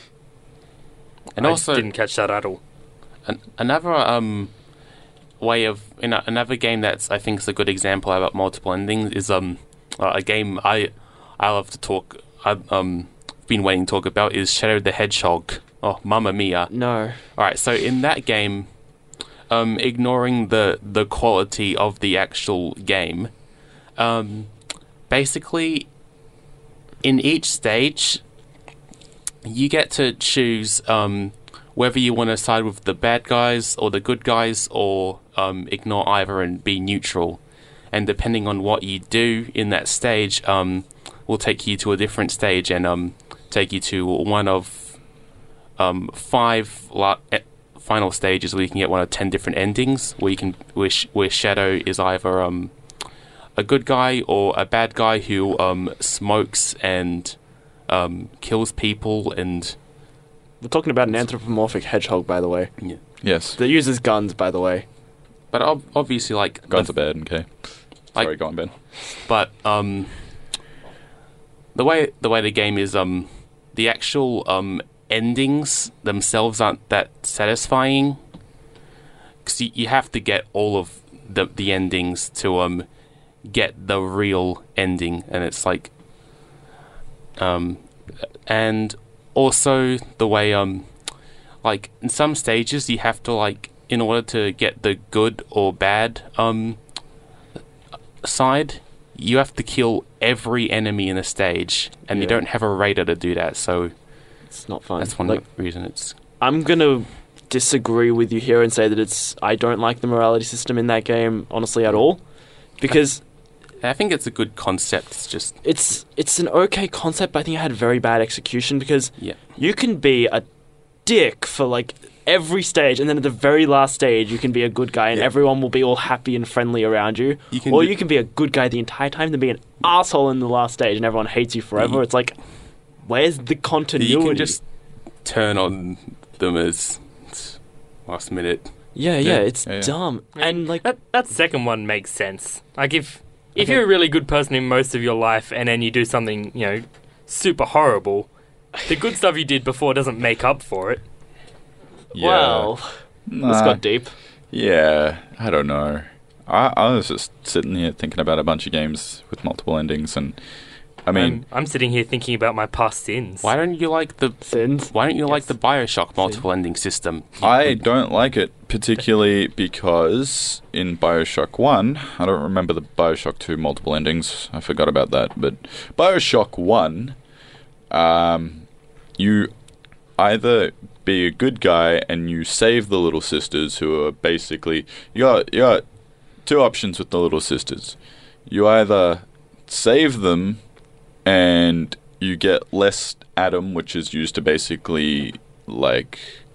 and I also didn't catch that at all. An- another um way of you know, another game that's I think is a good example about multiple endings is um uh, a game I I love to talk I've um been waiting to talk about is Shadow the Hedgehog. Oh, Mamma Mia! No. All right, so in that game, um, ignoring the the quality of the actual game, um, basically in each stage you get to choose um, whether you want to side with the bad guys or the good guys, or um, ignore either and be neutral. And depending on what you do in that stage, um, will take you to a different stage and um, take you to one of um, five la- eh, final stages where you can get one of ten different endings. Where you can where, sh- where Shadow is either um, a good guy or a bad guy who um, smokes and um, kills people and. We're talking about an anthropomorphic hedgehog, by the way. Yeah. Yes. That uses guns, by the way. But ob- obviously, like Guns the- are bad, okay. Like- Sorry, go on, Ben. But um, the way the way the game is, um, the actual um endings themselves aren't that satisfying because you, you have to get all of the the endings to um get the real ending, and it's like um and also the way um like in some stages you have to like in order to get the good or bad um side, you have to kill every enemy in the stage, and Yeah. you don't have a raider to do that. So It's not fun. that's one Like, reason it's. I'm gonna disagree with you here and say that it's. I don't like the morality system in that game, honestly, at all, because I think it's a good concept. It's just it's it's an okay concept, but I think it had very bad execution because yeah. you can be a dick for like every stage, and then at the very last stage, you can be a good guy, and Yeah. everyone will be all happy and friendly around you. You can or do- you can be a good guy the entire time, then be an asshole in the last stage, and everyone hates you forever. You- It's like, where's the continuity? You can just turn on them as last minute. yeah, yeah, Yeah, it's yeah, yeah. dumb, and like, That that second one makes sense. Like if if you're a really good person in most of your life and then you do something, you know, super horrible, the good stuff you did before doesn't make up for it. Yeah. well, this Nah. got deep. Yeah, I don't know. I, I was just sitting here thinking about a bunch of games with multiple endings, and I mean, I'm, I'm sitting here thinking about my past sins. Why don't you like the Sins. Why don't you like Yes. the Bioshock multiple ending system? I don't like it particularly because in Bioshock one, I don't remember the Bioshock two multiple endings. I forgot about that. But Bioshock one, um, you either be a good guy and you save the little sisters who are basically you got you got two options with the little sisters. You either save them and you get less Adam, which is used to basically like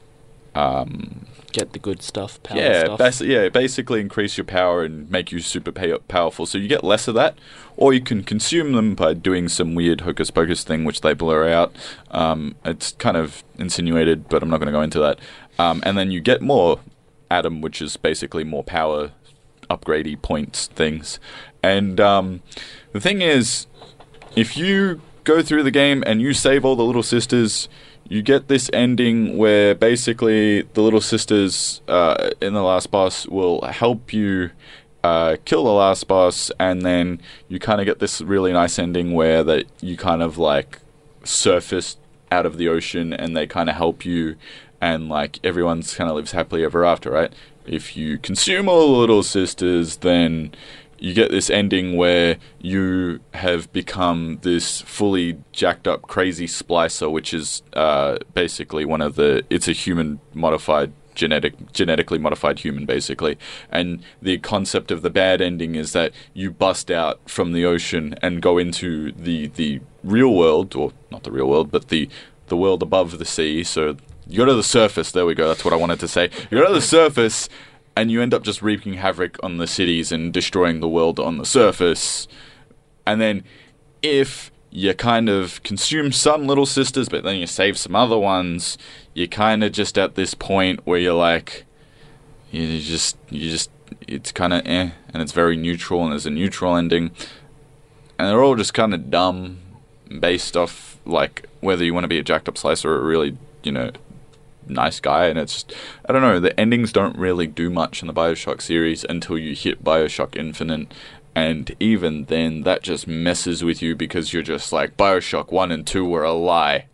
um Get the good stuff, power yeah, stuff. basi- yeah, basically increase your power and make you super pa- powerful. So you get less of that, or you can consume them by doing some weird hocus pocus thing, which they blur out. Um, it's kind of insinuated, but I'm not going to go into that. Um, and then you get more Adam, which is basically more power, upgradey points things. And um, the thing is, if you go through the game and you save all the little sisters, you get this ending where basically the little sisters uh, in the last boss will help you uh, kill the last boss, and then you kind of get this really nice ending where that you kind of like surface out of the ocean, and they kind of help you, and like everyone's kind of lives happily ever after, right? If you consume all the little sisters, then you get this ending where you have become this fully jacked up crazy splicer, which is uh, basically one of the it's a human modified genetic genetically modified human basically. And the concept of the bad ending is that you bust out from the ocean and go into the the real world, or not the real world, but the the world above the sea. So you go to the surface, there we go, that's what I wanted to say. You go to the surface and you end up just wreaking havoc on the cities and destroying the world on the surface. And then if you kind of consume some little sisters, but then you save some other ones, you're kind of just at this point where you're like, you just, you just, it's kind of eh, and it's very neutral, and there's a neutral ending. And they're all just kind of dumb, based off, like, whether you want to be a jacked up slicer or a really, you know, nice guy. And it's just, I don't know, the endings don't really do much in the Bioshock series until you hit Bioshock Infinite, and even then that just messes with you because you're just like, Bioshock one and two were a lie.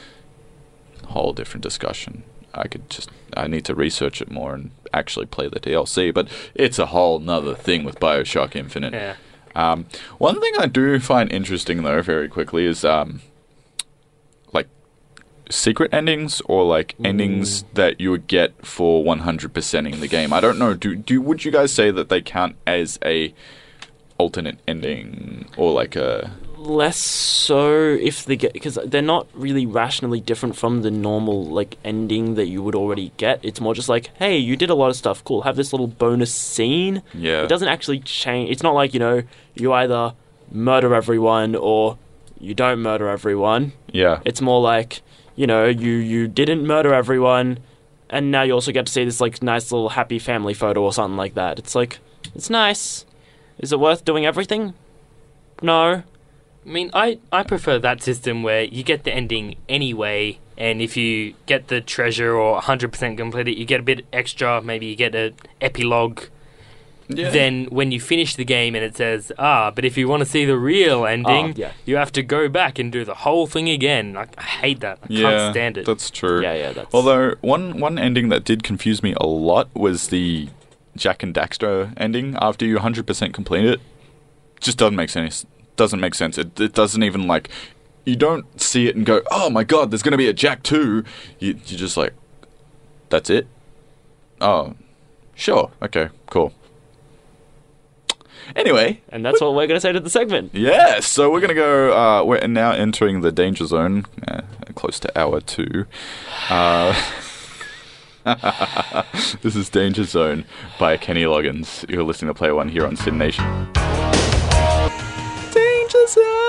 Whole different discussion. I could just, I need to research it more and actually play the D L C, but it's a whole nother thing with Bioshock Infinite. Yeah. Um, one thing I do find interesting though, very quickly, is um, like secret endings, or like endings that you would get for one hundred percenting the game. I don't know. Do do would you guys say that they count as a alternate ending, or like a? Less so if they get, because they're not really rationally different from the normal like ending that you would already get. It's more just like, hey, you did a lot of stuff, cool, have this little bonus scene. Yeah. It doesn't actually change. It's not like, you know, you either murder everyone or you don't murder everyone. Yeah. It's more like, you know, you you didn't murder everyone, and now you also get to see this like nice little happy family photo or something like that. It's like, it's nice. Is it worth doing everything? No. I mean, I, I prefer that system where you get the ending anyway, and if you get the treasure or one hundred percent complete it, you get a bit extra. Maybe you get an epilogue Yeah. then when you finish the game and it says, ah, but if you want to see the real ending, Oh, yeah. you have to go back and do the whole thing again. Like, I hate that. I yeah, can't stand it. That's true. Yeah, yeah, that's- Although one one ending that did confuse me a lot was the Jack and Daxter ending. After you one hundred percent complete it, just doesn't make sense. Doesn't make sense. It, it doesn't even like. You don't see it and go, oh my god, there's going to be a Jack two. You, you're just like, that's it? Oh, sure. Okay, cool. Anyway. And that's what we're going to say to the segment. Yeah, so we're going to go, uh, we're now entering the danger zone, uh, close to hour two. Uh, this is Danger Zone by Kenny Loggins. You're listening to Player One here on Sin Nation. Danger Zone!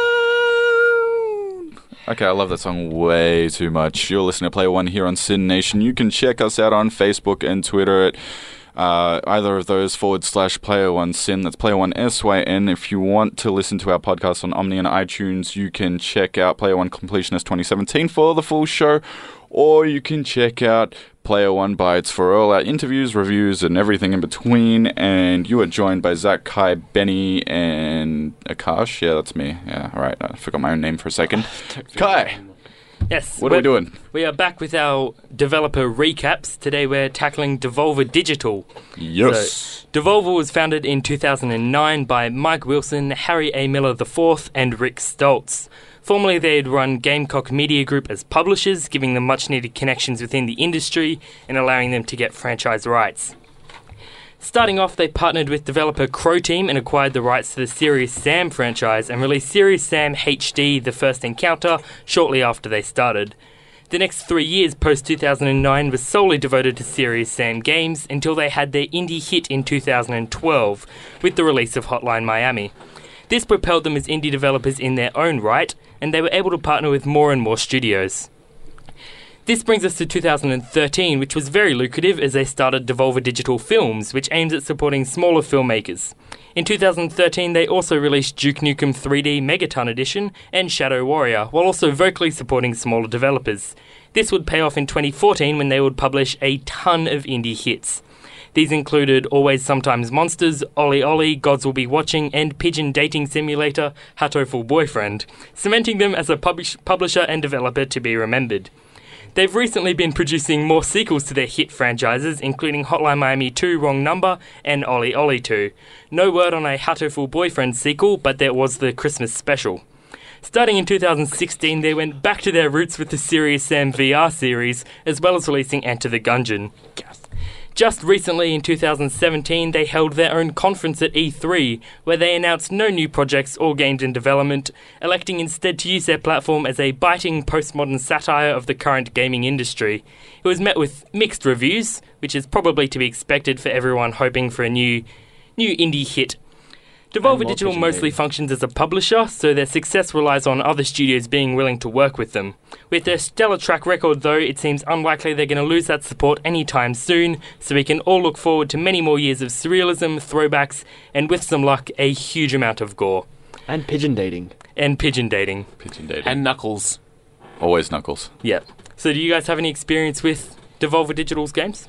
Okay, I love that song way too much. You're listening to Player One here on Sin Nation. You can check us out on Facebook and Twitter at uh, either of those forward slash Player One Sin. That's Player One S Y N. If you want to listen to our podcast on Omni and iTunes, you can check out Player One Completionist twenty seventeen for the full show, or you can check out Player One Bites for all our interviews, reviews, and everything in between. And you are joined by Zach, Kai, Benny, and Akash. Yeah, that's me. Yeah, all right. I forgot my own name for a second. Kai, Yes. what are we we're- doing? We are back with our developer recaps. Today we're tackling Devolver Digital. Yes. So, Devolver was founded in two thousand nine by Mike Wilson, Harry A. Miller the fourth, and Rick Stoltz. Formerly, they had run Gamecock Media Group as publishers, giving them much-needed connections within the industry and allowing them to get franchise rights. Starting off, they partnered with developer Crow Team and acquired the rights to the Serious Sam franchise and released Serious Sam H D, The First Encounter, shortly after they started. The next three years post two thousand nine was solely devoted to Serious Sam games until they had their indie hit in two thousand twelve with the release of Hotline Miami. This propelled them as indie developers in their own right, and they were able to partner with more and more studios. This brings us to two thousand thirteen, which was very lucrative as they started Devolver Digital Films, which aims at supporting smaller filmmakers. In two thousand thirteen, they also released Duke Nukem three D Megaton Edition and Shadow Warrior, while also vocally supporting smaller developers. This would pay off in twenty fourteen when they would publish a ton of indie hits. These included Always Sometimes Monsters, Ollie Ollie, Gods Will Be Watching, and Pigeon Dating Simulator, Hatoful Boyfriend, cementing them as a publish- publisher and developer to be remembered. They've recently been producing more sequels to their hit franchises, including Hotline Miami two Wrong Number and Ollie Ollie two. No word on a Hatoful Boyfriend sequel, but there was the Christmas special. Starting in two thousand sixteen, they went back to their roots with the Serious Sam V R series, as well as releasing Enter the Gungeon. Just recently, in two thousand seventeen, they held their own conference at E three, where they announced no new projects or games in development, electing instead to use their platform as a biting postmodern satire of the current gaming industry. It was met with mixed reviews, which is probably to be expected for everyone hoping for a new, new indie hit. Devolver more Digital Pigeon mostly Dating. functions as a publisher, so their success relies on other studios being willing to work with them. With their stellar track record, though, it seems unlikely they're going to lose that support anytime soon, so we can all look forward to many more years of surrealism, throwbacks, and with some luck, a huge amount of gore. And pigeon dating. And pigeon dating. Pigeon dating. And Knuckles. Always Knuckles. Yeah. So do you guys have any experience with Devolver Digital's games?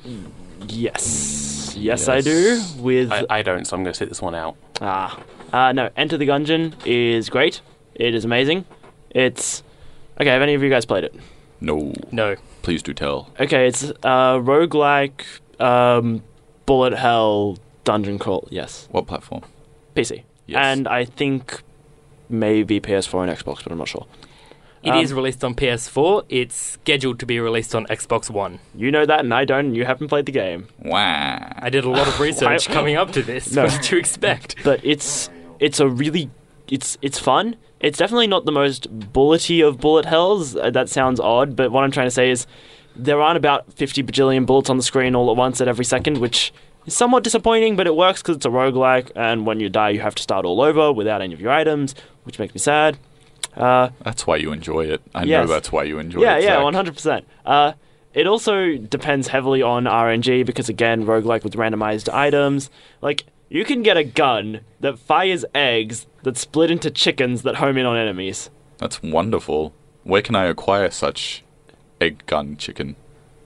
Yes. Yes, I do. With I, I don't, so I'm going to sit this one out. ah, uh, no. Enter the Gungeon is great. It is amazing. It's okay. Have any of you guys played it? No. No. Please do tell. Okay, it's uh, roguelike, um, bullet hell, dungeon crawl. Yes, What platform? P C. Yes. And I think maybe P S four and Xbox, but I'm not sure. It Um, is released on P S four. It's scheduled to be released on Xbox One. You know that, and I don't. And you haven't played the game, Wow. I did a lot of research Why- coming up to this. No. What did you expect? but it's it's a really it's it's fun. It's definitely not the most bullety of bullet hells. Uh, that sounds odd, but what I'm trying to say is there aren't about fifty bajillion bullets on the screen all at once at every second, which is somewhat disappointing, but it works because it's a roguelike, and when you die, you have to start all over without any of your items, which makes me sad. Uh, That's why you enjoy it. I Yes. know that's why you enjoy yeah, it. yeah, Zach. one hundred percent. Uh, it also depends heavily on R N G because, again, roguelike with randomized items. Like, you can get a gun that fires eggs that split into chickens that home in on enemies. That's wonderful. Where can I acquire such egg gun chicken?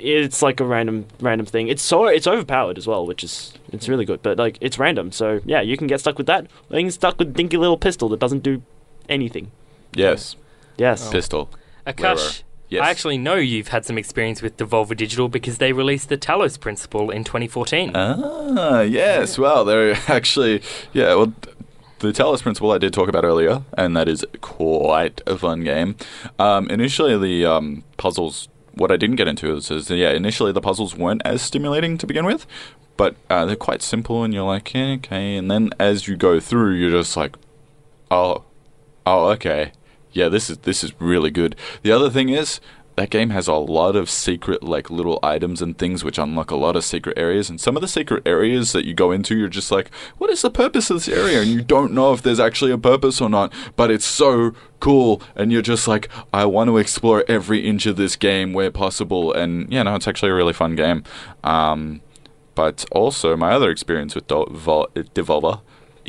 it's like a random random thing. It's so it's overpowered as well, which is it's really good. But like it's random, so yeah, you can get stuck with that. Or you can get stuck with dinky little pistol that doesn't do anything. Yes. Yes. Pistol. Akash, Yes. I actually know you've had some experience with Devolver Digital because they released the Talos Principle in twenty fourteen. Ah, yes. Well, they're actually, yeah, well, the Talos Principle I did talk about earlier, and that is quite a fun game. Um, initially, the um, puzzles, what I didn't get into is, is, yeah, initially the puzzles weren't as stimulating to begin with, but uh, they're quite simple, and you're like, yeah, okay. And then as you go through, you're just like, oh, oh, okay. Yeah, this is this is really good. The other thing is, that game has a lot of secret, like, little items and things which unlock a lot of secret areas. And some of the secret areas that you go into, you're just like, what is the purpose of this area? And you don't know if there's actually a purpose or not. But it's so cool. And you're just like, I want to explore every inch of this game where possible. And, yeah, no, it's actually a really fun game. Um, but also, my other experience with Devolver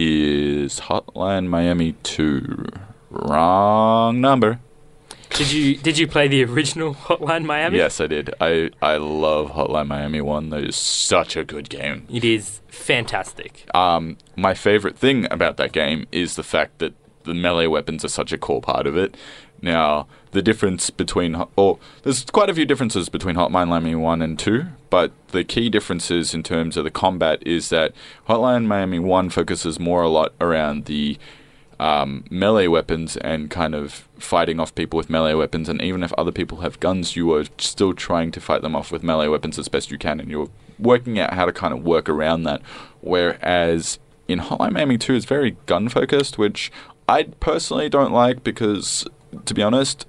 is Hotline Miami two. Wrong number. Did you did you play the original Hotline Miami? Yes, I did. I, I love Hotline Miami one. That is such a good game. It is fantastic. Um, my favorite thing about that game is the fact that the melee weapons are such a core part of it. Now, the difference between... Or, there's quite a few differences between Hotline Miami one and two, but the key differences in terms of the combat is that Hotline Miami one focuses more a lot around the... Um, melee weapons and kind of fighting off people with melee weapons, and even if other people have guns, you are still trying to fight them off with melee weapons as best you can, and you're working out how to kind of work around that. Whereas in Hotline Miami two, it's very gun focused, which I personally don't like because, to be honest,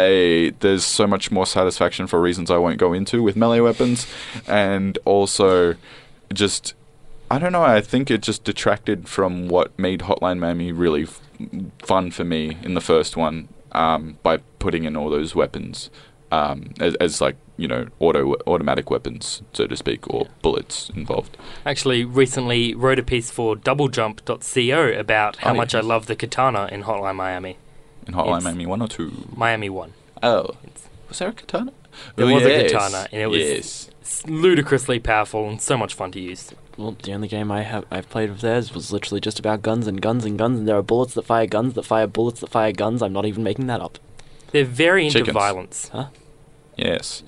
I there's so much more satisfaction for reasons I won't go into with melee weapons, and also just. I don't know, I think it just detracted from what made Hotline Miami really f- fun for me in the first one um, by putting in all those weapons um, as, as, like, you know, auto automatic weapons, so to speak, or bullets involved. Actually, recently wrote a piece for double jump dot co about how Oh, much yes. I love the katana in Hotline Miami. In Hotline It's- Miami one or two? Miami one. Oh. Was there a katana? There Oh, was a yes. katana, and it was Yes. s- ludicrously powerful and so much fun to use. Well, the only game I have I've played of theirs was literally just about guns and guns and guns, and there are bullets that fire guns that fire bullets that fire guns. I'm not even making that up. They're very into Chickens. violence. Yes.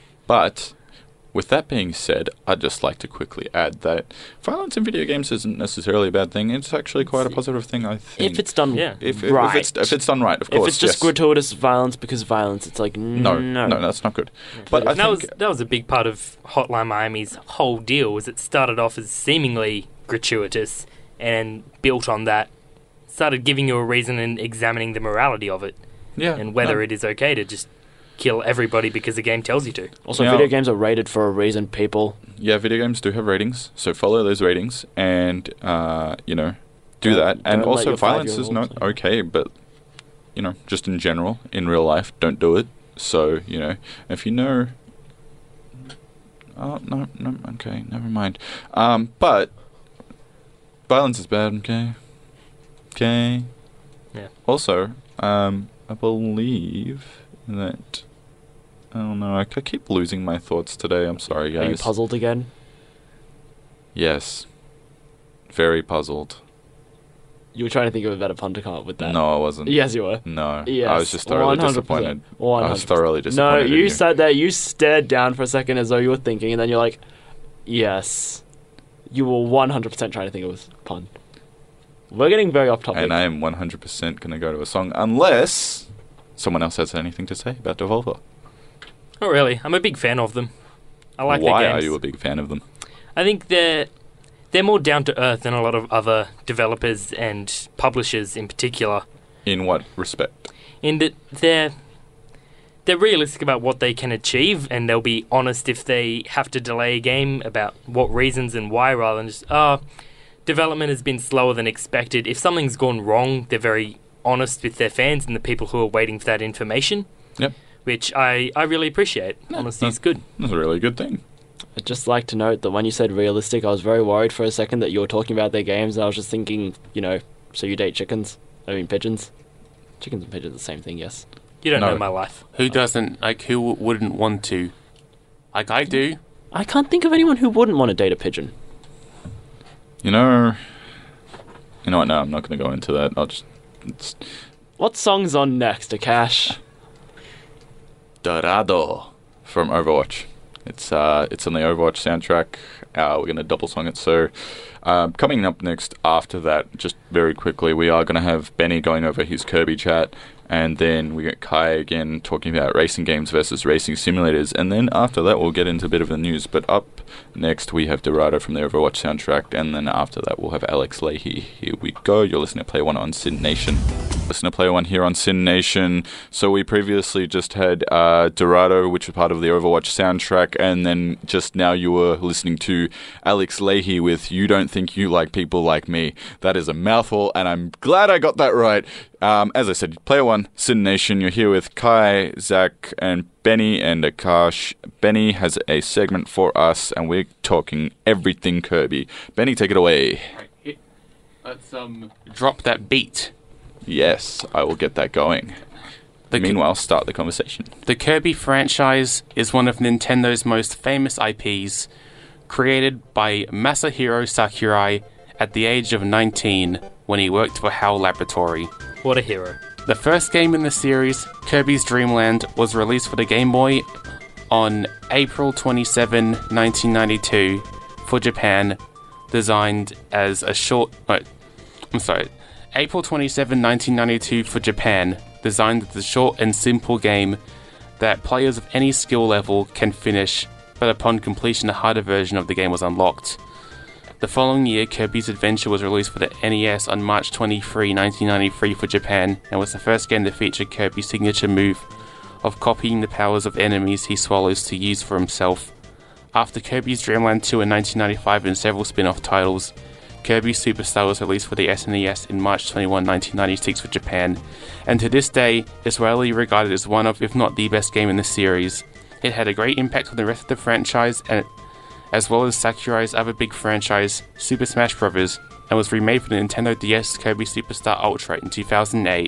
But, with that being said, I'd just like to quickly add that violence in video games isn't necessarily a bad thing. It's actually quite a positive thing, I think. If it's done Yeah. If, if, right. if, it's, if it's done right, of course. If it's just yes. gratuitous violence because violence, it's like, No, no. no, that's not good. But I And that think... was that was a big part of Hotline Miami's whole deal. Was it started off as seemingly gratuitous and built on that, started giving you a reason and examining the morality of it yeah, and whether no. it is okay to just kill everybody because the game tells you to. Also, Now- video games are rated for a reason, people. Yeah, video games do have ratings, so follow those ratings and, uh, you know, do Don't- that. And don't let also, your violence is five-year-old not play. okay, but, you know, just in general, in real life, don't do it. So, you know, if you know... Oh, no, no, okay, never mind. Um, but, violence is bad, okay? Okay? Yeah. Also, um, I believe that... I don't know, I, I keep losing my thoughts today, I'm sorry, guys. Are you puzzled again? Yes. Very puzzled. You were trying to think of a better pun to come up with that. No, I wasn't. Yes, you were. No. Yes. I was just thoroughly one hundred disappointed. percent. one hundred I was percent. thoroughly No, disappointed. in you you sat there, you stared down for a second as though you were thinking, and then you're like, yes. You were one hundred percent trying to think of a pun. We're getting very off topic. And I am one hundred percent going to go to a song unless someone else has anything to say about Devolver. Not really. I'm a big fan of them. I like Why their games. are you a big fan of them? I think they're they're more down to earth than a lot of other developers and publishers in particular. In what respect? In that they're they're realistic about what they can achieve, and they'll be honest if they have to delay a game about what reasons and why, rather than just oh, development has been slower than expected. If something's gone wrong, they're very honest with their fans and the people who are waiting for that information. Yep. Which I, I really appreciate. Honesty is good. That's a really good thing. I'd just like to note that when you said realistic, I was very worried for a second that you were talking about their games, and I was just thinking, you know, so you date chickens? I mean, pigeons? Chickens and pigeons are the same thing, yes. You don't No. know my life. Who doesn't, like, who w- wouldn't want to? like I do. I can't think of anyone who wouldn't want to date a pigeon. You know, you know what? No, I'm not going to go into that. I'll just. It's What song's on next, Akash? Dorado from Overwatch. It's uh, it's on the Overwatch soundtrack. Uh, we're going to double song it. So, um, coming up next after that, just very quickly, we are going to have Benny going over his Kirby chat, and then we get Kai again talking about racing games versus racing simulators, and then after that, we'll get into a bit of the news. But up next, we have Dorado from the Overwatch soundtrack, and then after that, we'll have Alex Leahy. Here we go. You're listening to Play One on Sin Nation. Listen to Play One here on Sin Nation. So we previously just had uh, Dorado, which was part of the Overwatch soundtrack, and then just now you were listening to Alex Leahy with You Don't Think You Like People Like Me. That is a mouthful, and I'm glad I got that right. Um, as I said, Player One, Sin Nation. You're here with Kai, Zach, and Benny and Akash. Benny has a segment for us, and we're talking everything Kirby. Benny, take it away. Let's um drop that beat. Yes, I will get that going. The Meanwhile, start the conversation. The Kirby franchise is one of Nintendo's most famous I Ps, created by Masahiro Sakurai at the age of nineteen when he worked for HAL Laboratory. What a hero. The first game in the series, Kirby's Dream Land, was released for the Game Boy on April twenty-seventh, nineteen ninety-two for Japan, designed as a short... Oh, I'm sorry. April twenty-seventh, nineteen ninety-two for Japan, designed as a short and simple game that players of any skill level can finish, but upon completion a harder version of the game was unlocked. The following year, Kirby's Adventure was released for the N E S on March twenty-third, nineteen ninety-three for Japan, and was the first game to feature Kirby's signature move of copying the powers of enemies he swallows to use for himself. After Kirby's Dream Land two in nineteen ninety-five and several spin-off titles, Kirby Superstar was released for the S N E S in March twenty-first, nineteen ninety-six for Japan, and to this day is widely regarded as one of, if not the best game in the series. It had a great impact on the rest of the franchise, and as well as Sakurai's other big franchise, Super Smash Bros., and was remade for the Nintendo D S Kirby Superstar Ultra in two thousand eight.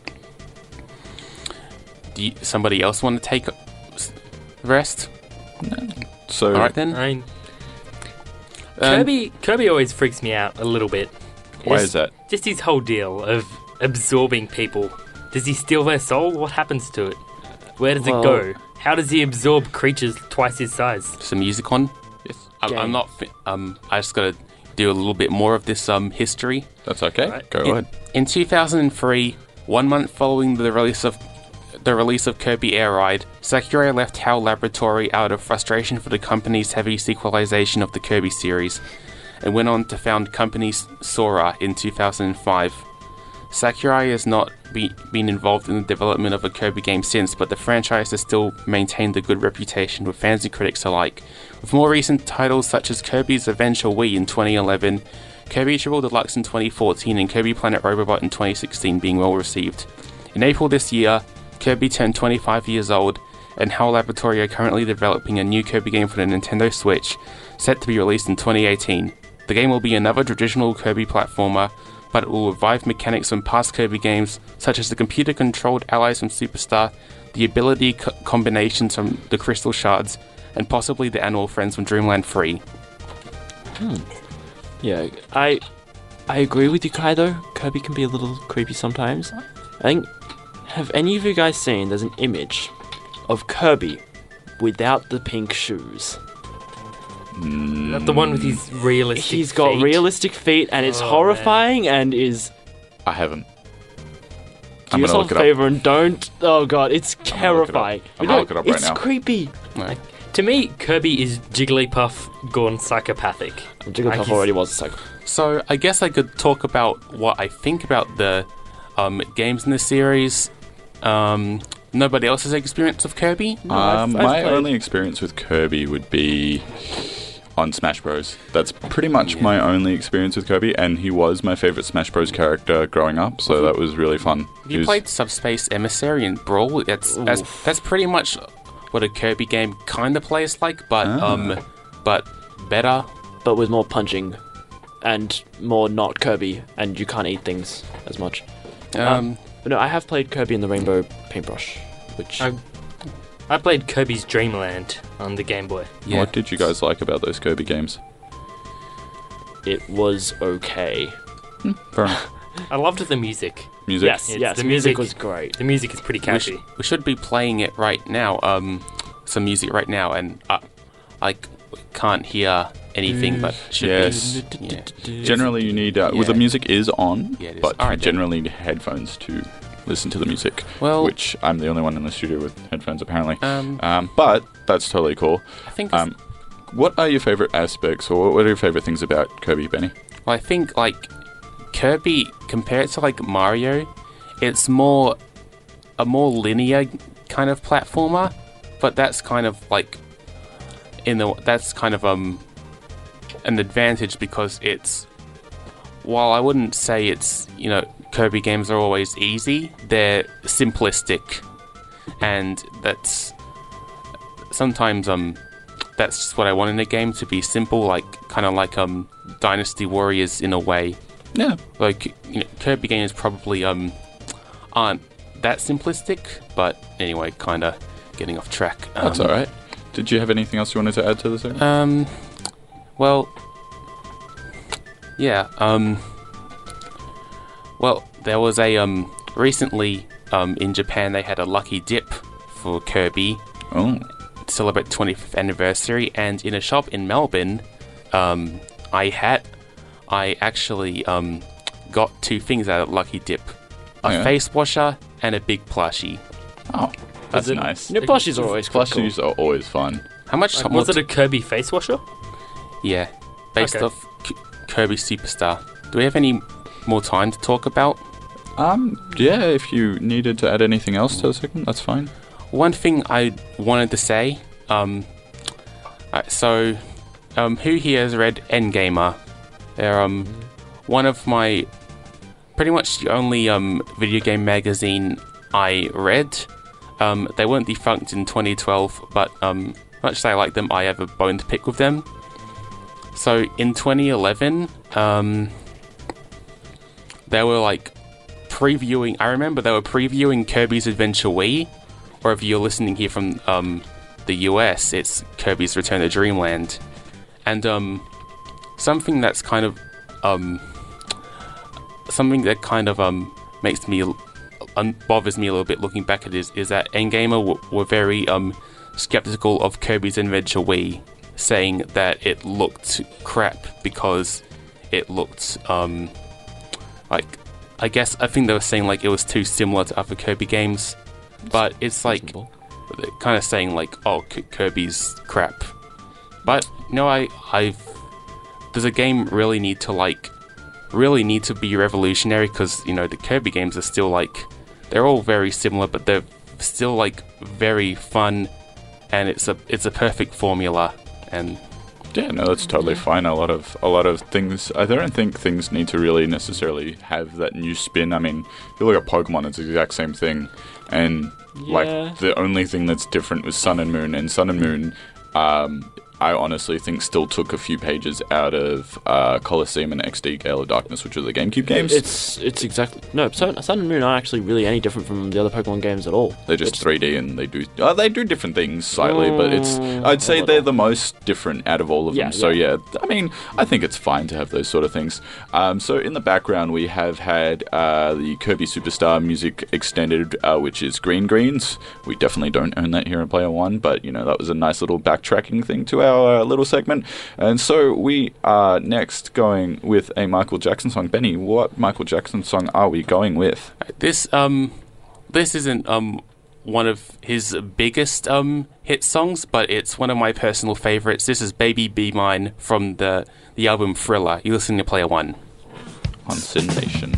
Do you, somebody else want to take the rest? So, Alright then. I mean, Um, Kirby, Kirby always freaks me out a little bit. why Just- is that? Just his whole deal of absorbing people. Does he steal their soul? What happens to it? Where does Well- it go? How does he absorb creatures twice his size? Some music on? Yes. I'm, I'm Game. not. Fi- um, I just gotta do a little bit more of this um history. That's okay. Right. Go In, ahead. in two thousand three, one month following the release of the release of Kirby Air Ride, Sakurai left HAL Laboratory out of frustration for the company's heavy sequelization of the Kirby series, and went on to found company Sora in two thousand five. Sakurai has not be, been involved in the development of a Kirby game since, but the franchise has still maintained a good reputation with fans and critics alike, with more recent titles such as Kirby's Adventure Wii in twenty eleven, Kirby Triple Deluxe in twenty fourteen, and Kirby Planet Robobot in twenty sixteen being well received. In April this year, Kirby turned twenty-five years old, and HAL Laboratory are currently developing a new Kirby game for the Nintendo Switch, set to be released in twenty eighteen. The game will be another traditional Kirby platformer, but it will revive mechanics from past Kirby games, such as the computer-controlled allies from Superstar, the ability co- combinations from the Crystal Shards, and possibly the animal friends from Dreamland three. Yeah, I I agree with you, Kai, though. Kirby can be a little creepy sometimes. I think, have any of you guys seen, there's an image of Kirby without the pink shoes. Not the one with his realistic He's got feet. realistic feet, and it's Oh, horrifying, and is... I haven't. Do I'm gonna yourself look a it up. favor and don't... Oh god, it's I'm gonna look it up. terrifying. I'm You gonna know, look it up right it's now. creepy. Right. To me, Kirby is Jigglypuff gone psychopathic. Jigglypuff Like he's- already was a psycho. So I guess I could talk about what I think about the um, games in the series. Um, nobody else's experience of Kirby? No, I've- um, I've my played- only experience with Kirby would be on Smash Bros. That's pretty much my only experience with Kirby, and he was my favorite Smash Bros. Character growing up, so that was really fun. Have He you was- played Subspace Emissary and Brawl? That's that's, Oof. that's pretty much what a Kirby game kind of plays like, but Ah. um, but better. But with more punching and more not Kirby, and you can't eat things as much. Um, But no, I have played Kirby in the Rainbow Paintbrush, which I- I played Kirby's Dream Land on the Game Boy. Yeah. What did you guys like about those Kirby games? It was okay. Fair enough. I loved the music. Music? Yes, It's yes, the the music music- was great. The music is pretty We, catchy. sh- we should be playing it right now. Um, some music right now, and uh, I c- can't hear anything, but should Yes. be. Yeah. Generally, you need... Uh, Well, Yeah. the music is on, Yeah, it is. but Alright, you generally need headphones to listen to the music. Well- which I'm the only one in the studio with headphones, apparently. Um, Um, but that's totally cool. I think. it's- Um, what are your favorite aspects, or what are your favorite things about Kirby, Benny? Well, I think like Kirby compared to like Mario, it's more a more linear kind of platformer, but that's kind of like in the that's kind of um an advantage because it's while I wouldn't say it's you know Kirby games are always easy, they're simplistic, and that's sometimes um that's just what I want in a game, to be simple, like kind of like um Dynasty Warriors in a way. Yeah. Like you know, Kirby games probably um aren't that simplistic, but anyway, kind of getting off track. Um, That's alright. Did you have anything else you wanted to add to the segment? Um, well, yeah. Um, well, there was a um recently um in Japan they had a lucky dip for Kirby Oh. to celebrate twenty-fifth anniversary, and in a shop in Melbourne, um, I had I actually um got two things out of lucky dip: a Oh, yeah? face washer and a big plushie. Oh. That's it- nice. New plushies are always cool. Plushies are always fun. How much? Like, more was it a Kirby face washer? Yeah, based Okay. off K- Kirby Superstar. Do we have any more time to talk about? Um, yeah, if you needed to add anything else to the segment, that's fine. One thing I wanted to say. Um, alright, so, um, who here has read Endgamer? They're um one of my pretty much the only um video game magazine I read. Um, they weren't defunct in twenty twelve, but um, much as I like them, I have a bone to pick with them. So in twenty eleven, um, they were like previewing. I remember they were previewing Kirby's Adventure Wii, or if you're listening here from um, the U S, it's Kirby's Return to Dreamland, and um, something that's kind of um, something that kind of um makes me un- bothers me a little bit looking back at it is, is that Endgamer w- were very um skeptical of Kirby's Adventure Wii, saying that it looked crap because it looked um like I guess I think they were saying like it was too similar to other Kirby games, but it's like they're kind of saying like oh K- Kirby's crap, but you know I I've does a game really need to like really need to be revolutionary? Because you know the Kirby games are still like they're all very similar, but they're still like very fun, and it's a it's a perfect formula. And Yeah, no, that's totally fine. A lot of a lot of things. I don't think things need to really necessarily have that new spin. I mean, if you look at Pokemon, it's the exact same thing, and Yeah. like the only thing that's different was Sun and Moon. And Sun and Moon, um, I honestly think still took a few pages out of uh, Colosseum and X D Gale of Darkness, which were the GameCube games. It's it's exactly no. Sun, Sun and Moon aren't actually really any different from the other Pokemon games at all. They're just three D and they do uh, they do different things slightly, but it's Mm, I'd say a they're little. the most different out of all of Yeah, them. So yeah. yeah, I mean I think it's fine to have those sort of things. Um, so in the background we have had uh, the Kirby Superstar music extended, uh, which is Green Greens. We definitely don't own that here in Player One, but you know that was a nice little backtracking thing to our uh, little segment. And so we are next going with a Michael Jackson song. Benny, what Michael Jackson song are we going with? this um this isn't um one of his biggest um hit songs, but it's one of my personal favorites. This is Baby Be Mine from the the album Thriller. You listen to Player One On Sin Nation.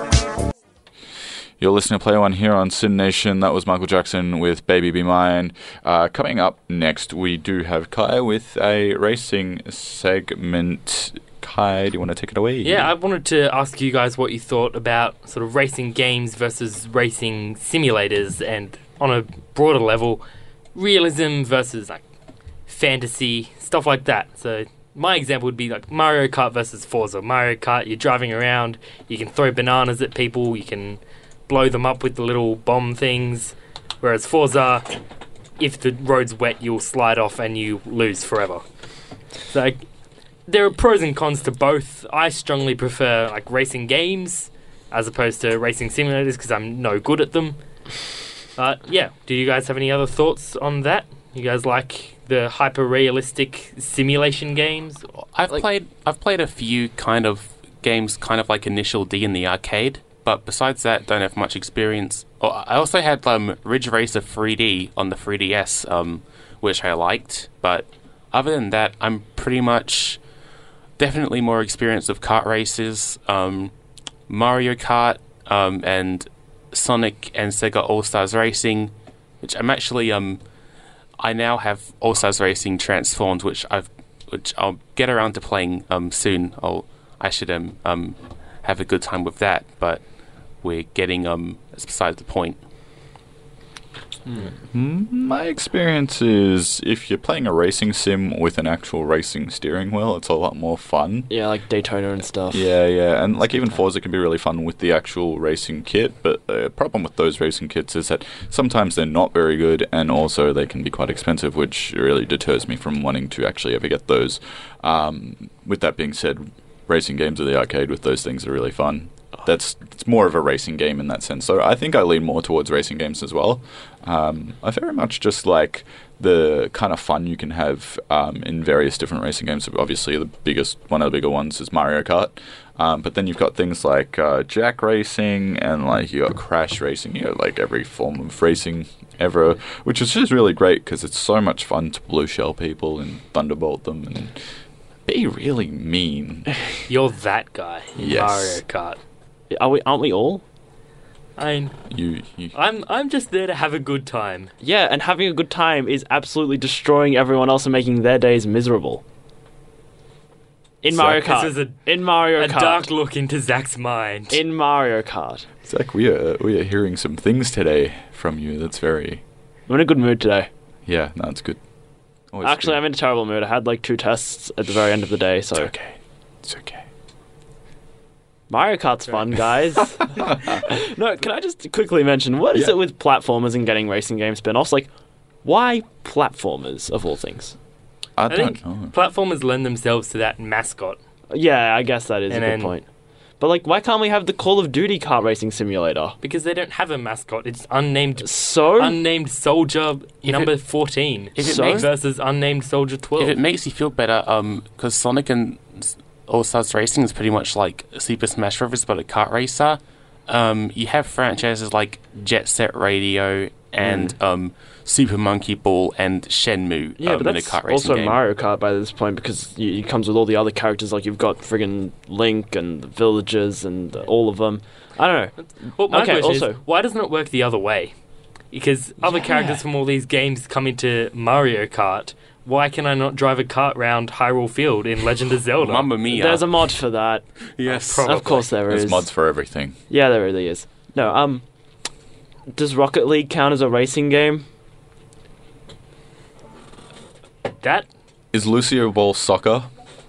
You're listening to Player One here on Sin Nation. That was Michael Jackson with Baby Be Mine. Uh, coming up next, we do have Kai with a racing segment. Kai, do you want to take it away? Yeah, I wanted to ask you guys what you thought about sort of racing games versus racing simulators, and on a broader level, realism versus like fantasy, stuff like that. So my example would be like Mario Kart versus Forza. Mario Kart, you're driving around, you can throw bananas at people, you can blow them up with the little bomb things, whereas Forza, if the road's wet, you'll slide off and you lose forever. So like, there are pros and cons to both. I strongly prefer like racing games as opposed to racing simulators because I'm no good at them. But yeah, do you guys have any other thoughts on that? You guys like the hyper-realistic simulation games? I've Like- played I've played a few kind of games, kind of like Initial D in the arcade, but besides that, don't have much experience. Oh, I also had um, Ridge Racer three D on the three D S, um, which I liked, but other than that, I'm pretty much definitely more experienced with kart races, um, Mario Kart, um, and Sonic and Sega All-Stars Racing, which I'm actually um, I now have All-Stars Racing transformed, which I've which I'll get around to playing um soon. I'll I should um, um have a good time with that, but we're getting um it's beside the point. My experience is if you're playing a racing sim with an actual racing steering wheel, it's a lot more fun. Yeah, like Daytona and stuff. Yeah, yeah, and like even Forza can be really fun with the actual racing kit, but the problem with those racing kits is that sometimes they're not very good, and also they can be quite expensive, which really deters me from wanting to actually ever get those. Um, with that being said, racing games at the arcade with those things are really fun. That's it's more of a racing game in that sense. So I think I lean more towards racing games as well. Um, I very much just like the kind of fun you can have um, in various different racing games. Obviously, the biggest one of the bigger ones is Mario Kart. Um, but then you've got things like uh, Jack Racing and like you got Crash Racing. You know, like every form of racing ever, which is just really great because it's so much fun to blue shell people and thunderbolt them and be really mean. You're that guy in Yes. Mario Kart. Are we? Aren't we all? I mean, You, you I'm I'm just there to have a good time. Yeah, and having a good time is absolutely destroying everyone else and making their days miserable. In Zach, Mario this Kart. is a- in Mario A Kart. dark look into Zach's mind. In Mario Kart. Zach, we are we are hearing some things today from you. That's very I'm in a good mood today. yeah. No, it's good. Always Actually, good. I'm in a terrible mood. I had like two tests at the very end of the day, so It's okay. It's okay. Mario Kart's fun, guys. No, can I just quickly mention what is Yeah. it with platformers and getting racing game spin-offs? Like, why platformers of all things? I, I don't think know. platformers lend themselves to that mascot. Yeah, I guess that is And a good then- point. But like, why can't we have the Call of Duty kart racing simulator? Because they don't have a mascot. It's unnamed So unnamed soldier If number it- fourteen if it So? makes versus unnamed soldier twelve. if it makes you feel better, um, because Sonic and All Stars Racing is pretty much like Super Smash Bros. But a kart racer. Um, you have franchises like Jet Set Radio and um, Super Monkey Ball and Shenmue. yeah, um, but in a that's kart racing also game. Mario Kart by this point because y- it comes with all the other characters. Like you've got friggin' Link and the villagers and all of them. I don't know. Well, my Okay, question is, also- why doesn't it work the other way? Because other Yeah. characters from all these games come into Mario Kart. Why can I not drive a kart round Hyrule Field in Legend of Zelda? Mamma Mia. There's a mod for that. yes. Probably. Of course there is. There's mods for everything. Yeah, there really is. No, um, does Rocket League count as a racing game? That Is Lucio Ball soccer?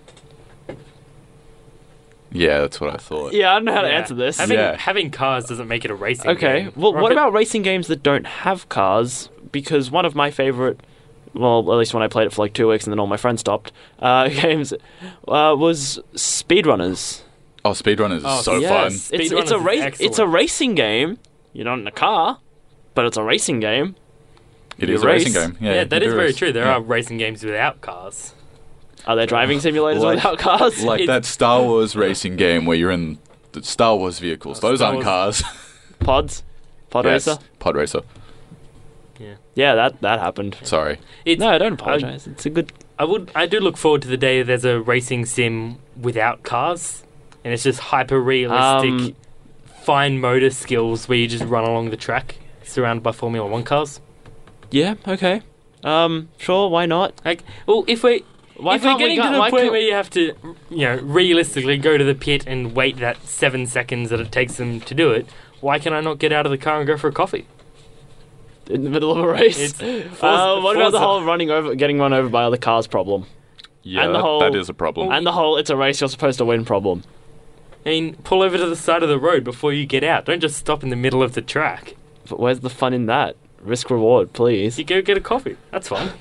Yeah, that's what I thought. Yeah, I don't know how to yeah. answer this. Having, Yeah. having cars doesn't make it a racing Okay, game. well, what Rocket- about racing games that don't have cars? Because one of my favorite, well, at least when I played it for like two weeks and then all my friends stopped, uh, games uh, was Speedrunners. Oh, Speedrunners is Oh, so yes, fun. it's, Speedrunners it's a is race. excellent. It's a racing game. You're not in a car, but it's a racing game. It You is a racing race. game. Yeah, Yeah, that you is do very race. true. There Yeah. are racing games without cars. Are there driving simulators Like- without cars? Like It's- that Star Wars racing game where you're in the Star Wars vehicles. Those Star aren't Wars- cars. Pods, Pod Yes, Racer. Pod Racer. Yeah, that that happened. Sorry. It's, No, don't apologize. It's a good. I would. I do look forward to the day there's a racing sim without cars, and it's just hyper realistic, Um, fine motor skills where you just run along the track, surrounded by Formula One cars. Yeah. Okay. Um. Sure. Why not? Like, well, if we Why if we're can't we getting go- to the why point can't- where you have to, you know, realistically go to the pit and wait that seven seconds that it takes them to do it, why can I not get out of the car and go for a coffee? In the middle of a race. It's uh, what about the Forza. whole running over, getting run over by other cars problem? Yeah, And the that, whole- that is a problem. And the whole it's a race, you're supposed to win problem. I mean, pull over to the side of the road before you get out. Don't just stop in the middle of the track. But where's the fun in that? Risk reward, please. You go get a coffee. That's fine.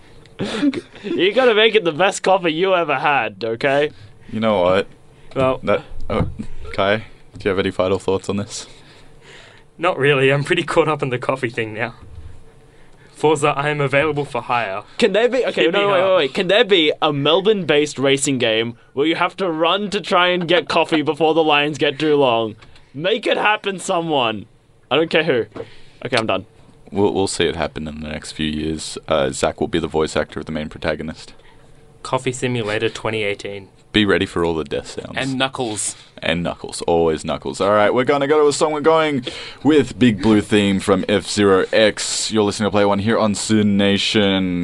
You gotta make it the best coffee you ever had, okay? You know what? Well, That, oh, Kai, do you have any final thoughts on this? not really. I'm pretty caught up in the coffee thing now. Forza, I am available for hire. Can there be okay? Hit No, me wait, up. wait, wait. Can there be a Melbourne-based racing game where you have to run to try and get coffee before the lines get too long? Make it happen, someone. I don't care who. Okay, I'm done. We'll, we'll see it happen in the next few years. Uh, Zach will be the voice actor of the main protagonist. Coffee Simulator twenty eighteen. Be ready for all the death sounds. And Knuckles. And Knuckles. Always Knuckles. All right, we're going to go to a song. We're going with Big Blue theme from F-Zero X. You're listening to Play One here on Sin Nation.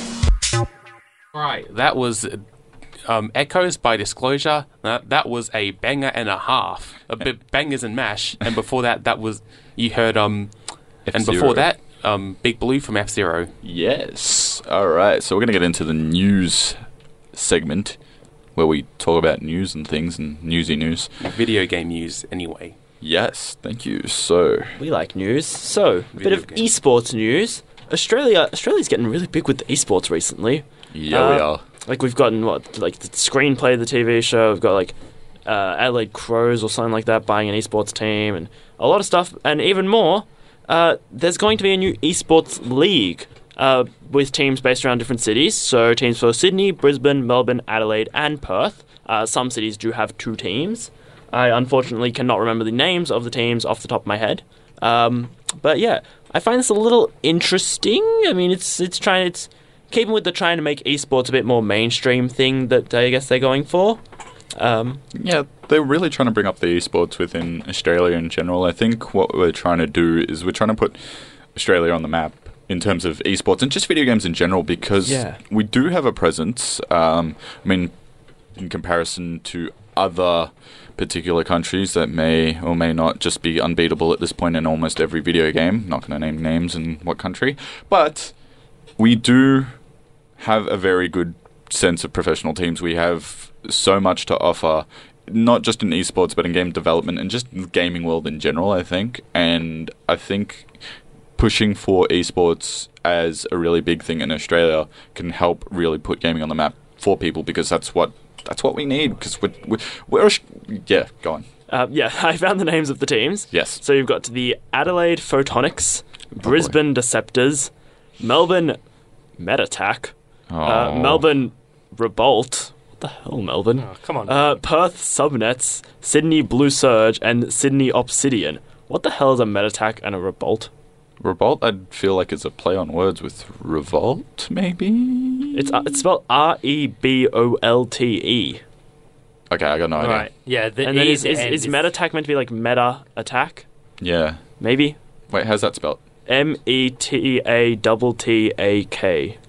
Right, that was um, Echoes by Disclosure. That, that was a banger and a half. A bit bangers and mash. And before that, that was, you heard, um, and F-Zero. before that, um, Big Blue from F-Zero. Yes. All right, so we're going to get into the news segment where we talk about news and things and newsy news. Video game news, anyway. Yes, thank you. So, We like news. So, a bit Video of games. esports news. Australia, Australia's getting really big with the esports recently. yeah, we Uh, are. Like we've gotten what, like the screenplay of the T V show. We've got like uh, Adelaide Crows or something like that buying an esports team and a lot of stuff. And even more, uh, there's going to be a new esports league uh, with teams based around different cities. So teams for Sydney, Brisbane, Melbourne, Adelaide, and Perth. Uh, some cities do have two teams. I unfortunately cannot remember the names of the teams off the top of my head. Um, but yeah, I find this a little interesting. I mean, it's it's trying it's keeping with the trying to make esports a bit more mainstream thing that I guess they're going for. Um, Yeah, they're really trying to bring up the esports within Australia in general. I think what we're trying to do is we're trying to put Australia on the map in terms of esports and just video games in general because Yeah. we do have a presence. Um, I mean, in comparison to other particular countries that may or may not just be unbeatable at this point in almost every video game. Not going to name names and what country, but we do have a very good sense of professional teams. We have so much to offer, not just in esports, but in game development and just the gaming world in general, I think. And I think pushing for esports as a really big thing in Australia can help really put gaming on the map for people because that's what that's what we need. Because we're, we're, we're yeah, go on. uh, yeah, I found the names of the teams. Yes. So you've got the Adelaide Photonics, Brisbane Deceptors, Melbourne Metattack, uh, Oh. Melbourne Revolt. What the hell, Melbourne? Oh, come on. Uh, Perth Subnets, Sydney Blue Surge, and Sydney Obsidian. What the hell is a Metattack and a Revolt? Revolt, I'd feel like it's a play on words with revolt, maybe? It's uh, it's spelled R E B O L T E. Okay, I got no idea. Right. Yeah, the And then E is, is, and is Metattack meant to be like meta attack? Yeah. Maybe? Wait, how's that spelled? M E T A T T A K.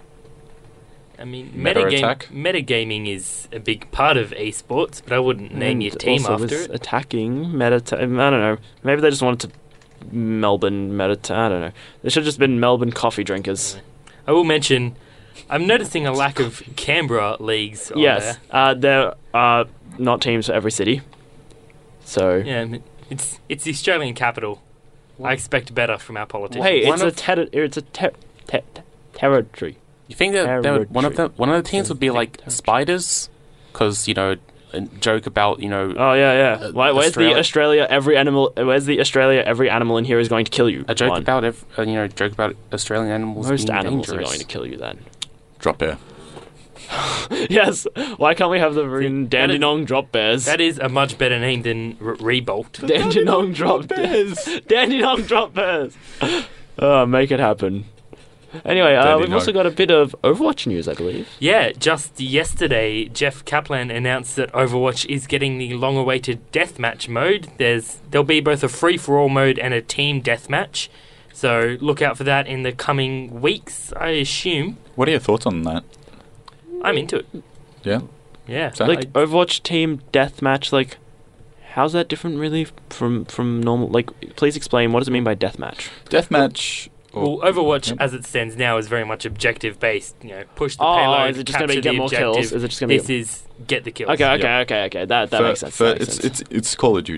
I mean, Meta metagame, attack? metagaming is a big part of esports, but I wouldn't name your And team also after with it. attacking, meta. I don't know. Maybe they just wanted to Melbourne meta. I don't know. They should have just been Melbourne coffee drinkers. I will mention, I'm noticing a lack of Canberra leagues. on Yes, uh, there are not teams for every city. So there. Yeah, I mean, it's it's the Australian capital. I expect better from our politicians. hey, One it's a of- ter- it's a ter- ter- ter- territory. You think that they would, one of the Territory. one of the teams would be like Territory. spiders, because you know, a joke about you know Oh yeah, yeah. Uh, Why, where's Australia- the Australia? Every animal. Where's the Australia? Every animal in here is going to kill you. a joke one? about ev- uh, you know joke about Australian animals Most being animals dangerous. are going to kill you then. Drop air. Yes. Why can't we have the freaking that is- Dandenong drop bears? That is a much better name than R- Rebolt. Dandenong drop bears. Dandenong drop bears. Oh, make it happen. Anyway, uh, we've Dandenong. also got a bit of Overwatch news, I believe. Yeah, just yesterday, Jeff Kaplan announced that Overwatch is getting the long-awaited deathmatch mode. There's there'll be both a free-for-all mode and a team deathmatch. So look out for that in the coming weeks, I assume. What are your thoughts on that? I'm into it. Yeah? Yeah. Zach? Like Overwatch team deathmatch, like how's that different really from from normal? Like, please explain what does it mean by deathmatch? Deathmatch. Well, Overwatch, Yep. as it stands now, is very much objective-based. You know, push the Oh, payload, is it just gonna be capture get the more objective. kills? Is it just gonna be- This is get the kills. Okay, okay, Yeah. okay, okay. That that for- makes sense. for- that makes it's, sense. it's, it's Call of Duty.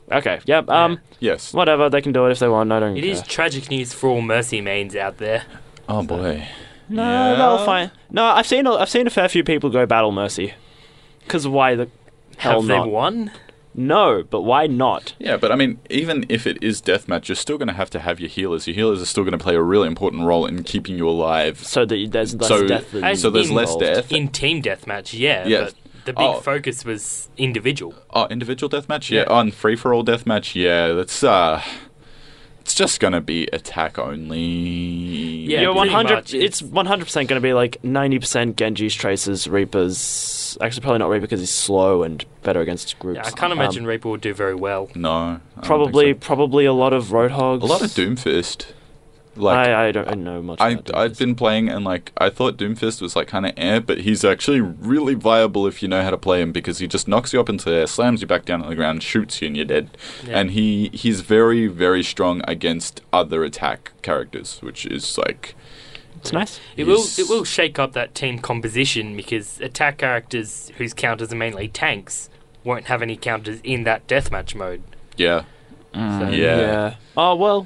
Okay, yep, um, Yes. whatever, they can do it if they want, I don't It care. is tragic news for all Mercy mains out there. Oh boy. No, Yeah. they'll fine. No, I've seen a, I've seen a fair few people go battle Mercy. Because why the hell Have not? they won? No, but why not? Yeah, but I mean, even if it is deathmatch, you're still going to have to have your healers. Your healers are still going to play a really important role in keeping you alive. So that there's less So- death than As so there's less involved. death. In team deathmatch, yeah, Yeah. but the big Oh. focus was individual. Oh, individual deathmatch? Yeah. Yeah. On free for all deathmatch? Yeah, that's uh it's just going to be attack only. Yeah, You're pretty one hundred. much. It's one hundred percent going to be like ninety percent Genjis, Traces, Reapers. Actually, probably not Reaper because he's slow and better against groups. Yeah, I can't Um, imagine Reaper would do very well. No. I don't think Probably, so. probably a lot of Roadhogs. a lot of Doomfist. Like I, I don't know much. I, about I've Doomfist. been playing and like I thought Doomfist was like kind of eh, but he's actually really viable if you know how to play him because he just knocks you up into the air, slams you back down on the ground, shoots you, and you're dead. Yeah. And he he's very very strong against other attack characters, which is like It's nice. It will he's- it will shake up that team composition because attack characters whose counters are mainly tanks won't have any counters in that deathmatch mode. yeah So, yeah. Yeah. Oh well.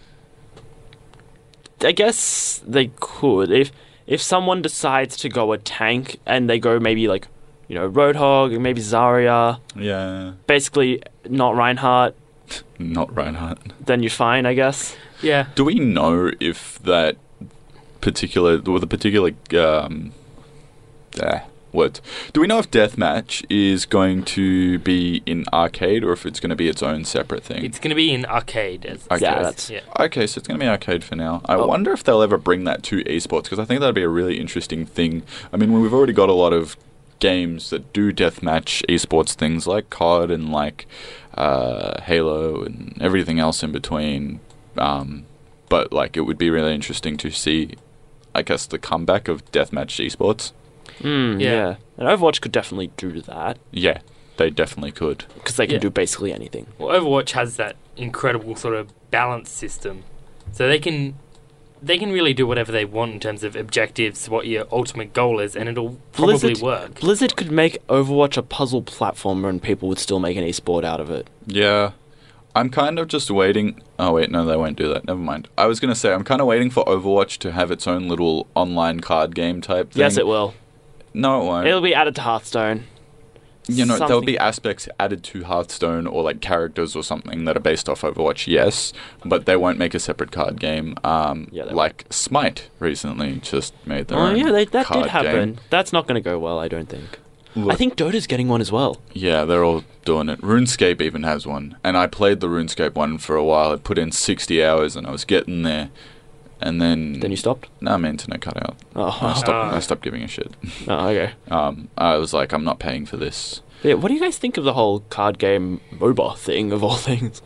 I guess they could if if someone decides to go a tank and they go maybe like, you know, Roadhog, maybe Zarya, yeah basically not Reinhardt, not Reinhardt. then you're fine, I guess. Yeah. Do we know if that particular or the particular um ah, what do we know if deathmatch is going to be in arcade or if it's going to be its own separate thing? It's going to be in arcade. As Okay. Yeah, that's yeah. Okay, so it's going to be arcade for now. I Oh. wonder if they'll ever bring that to esports because I think that'd be a really interesting thing. I mean, we've already got a lot of games that do deathmatch esports things like C O D and like uh, Halo and everything else in between. Um, but like, it would be really interesting to see, I guess, the comeback of deathmatch esports. Mm, Yeah. yeah. And Overwatch could definitely do that Yeah, they definitely could. because they can Yeah. do basically anything. Well, Overwatch has that incredible sort of balance system, so they can they can really do whatever they want in terms of objectives, what your ultimate goal is, and it'll probably Blizzard, work. Blizzard could make Overwatch a puzzle platformer and people would still make an esport out of it. Yeah. I'm kind of just waiting. Oh, wait, no, they won't do that. Never mind. I was going to say, I'm kind of waiting for Overwatch to have its own little online card game type thing. Yes, it will. No, it won't. It'll be added to Hearthstone. you know, there'll be something. aspects added to Hearthstone or like characters or something that are based off Overwatch, yes, but they won't make a separate card game. Um, Yeah, they like Smite recently just made their Oh own yeah, they, that card did happen. game. That's not going to go well, I don't think. I Look- think Dota's getting one as well. Yeah, they're all doing it. RuneScape even has one, and I played the RuneScape one for a while. I put in sixty hours, and I was getting there, and then Then you stopped? no, my internet cut out. Oh, I stopped. Ah. I stopped giving a shit. oh okay. Um, I was like, I'm not paying for this. But yeah, what do you guys think of the whole card game MOBA thing of all things?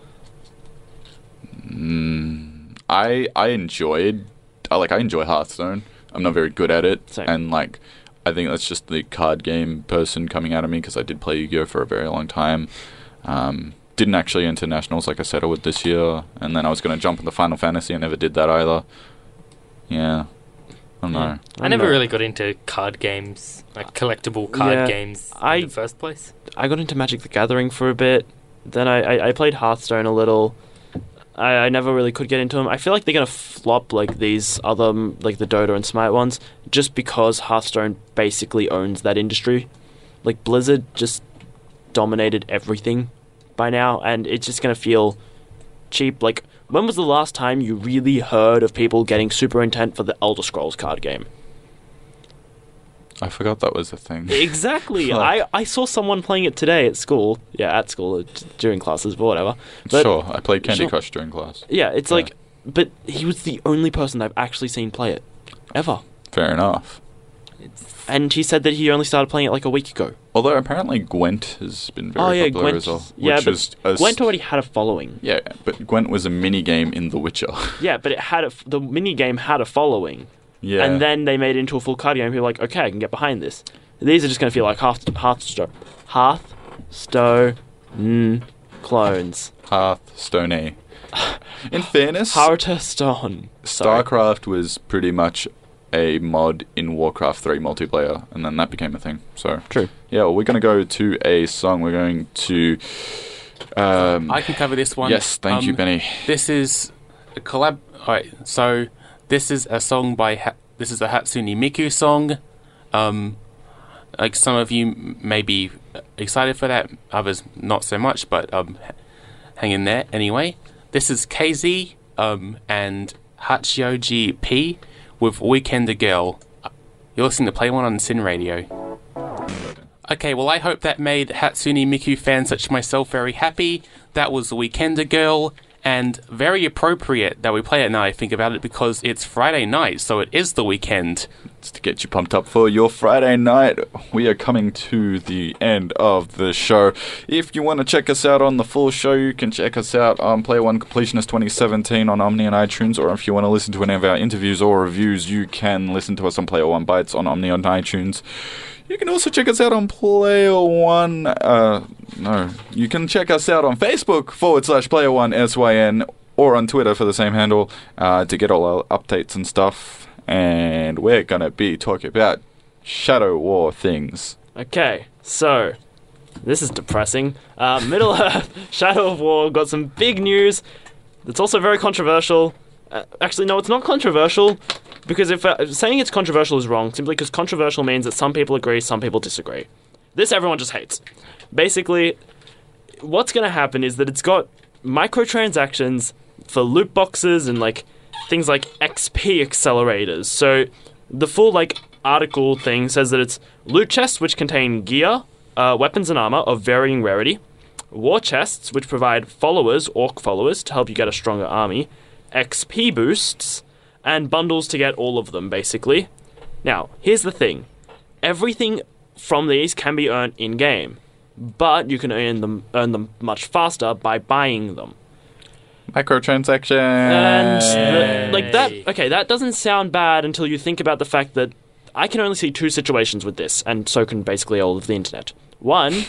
Mm, I I enjoyed, I like I enjoy Hearthstone. I'm not very good at it, Same. and like I think that's just the card game person coming out of me because I did play Yu-Gi-Oh for a very long time. Um, didn't actually enter nationals like I said I would this year, and then I was going to jump into Final Fantasy. I never did that either. Yeah, I don't know. I I'm never not- really got into card games, like collectible card Yeah, games I- in the first place. I got into Magic the Gathering for a bit. Then I, I, I played Hearthstone a little. I, I never really could get into them. I feel like they're gonna flop like these other um, like the Dota and Smite ones, just because Hearthstone basically owns that industry. Like Blizzard just dominated everything by now, and it's just gonna feel cheap. Like when was the last time you really heard of people getting super intent for the Elder Scrolls card game? I forgot that was a thing. Exactly. Fuck. I, I saw someone playing it today at school. Yeah, at school uh, during classes, but whatever. But Sure, I played Candy Sure. Crush during class. yeah, it's Yeah. like, but he was the only person I've actually seen play it, ever. Fair enough. And he said that he only started playing it like a week ago. Although apparently Gwent has been very oh yeah, popular Gwent. as well. yeah, which but was a s- Gwent already had a following. Yeah, but Gwent was a mini game in The Witcher. Yeah, but it had a, f- the mini game had a following, yeah. and then they made it into a full card game. People were like, okay, I can get behind this. These are just going to feel like Hearth Hearthstone, Hearthstone mm, clones. Hearthstone. In fairness, Hearthstone. Sorry. StarCraft was pretty much a mod in Warcraft three multiplayer, and then that became a thing. So True. yeah, well, we're going to go to a song. We're going to Um, I can cover this one. yes, thank you, Um, Benny. This is a collab. Alright, so this is a song by. Ha- this is a Hatsune Miku song. Um, like some of you m- may be excited for that, others not so much, but um, h- hang in there anyway. This is K Z um, and Hachioji P with Weekender Girl. You're listening to Play One on Sin Radio. Okay, well, I hope that made Hatsune Miku fans such as myself very happy. That was Weekender Girl, and very appropriate that we play it now I think about it, because it's Friday night, so it is the weekend. It's to get you pumped up for your Friday night. We are coming to the end of the show. If you want to check us out on the full show, you can check us out on Player One Completionist twenty seventeen on Omni and iTunes, or if you want to listen to any of our interviews or reviews, you can listen to us on Player One Bytes on Omni and iTunes. You can also check us out on Player One, uh, no, you can check us out on Facebook forward slash Player One S Y N, or on Twitter for the same handle, uh, to get all our updates and stuff. And we're going to be talking about Shadow War things. Okay, so this is depressing. Uh, Middle Earth, Shadow of War got some big news. It's also very controversial. Uh, actually, no, it's not controversial, because if uh, saying it's controversial is wrong, simply because controversial means that some people agree, some people disagree. This everyone just hates. Basically, what's going to happen is that it's got microtransactions for loot boxes and like things like X P accelerators. So the full like article thing says that it's loot chests which contain gear, uh, weapons and armor of varying rarity, war chests which provide followers, orc followers, to help you get a stronger army, X P boosts, and bundles to get all of them, basically. Now, here's the thing. Everything from these can be earned in-game, but you can earn them earn them much faster by buying them. Microtransaction. And the, like that, okay, that doesn't sound bad until you think about the fact that I can only see two situations with this, and so can basically all of the internet. One,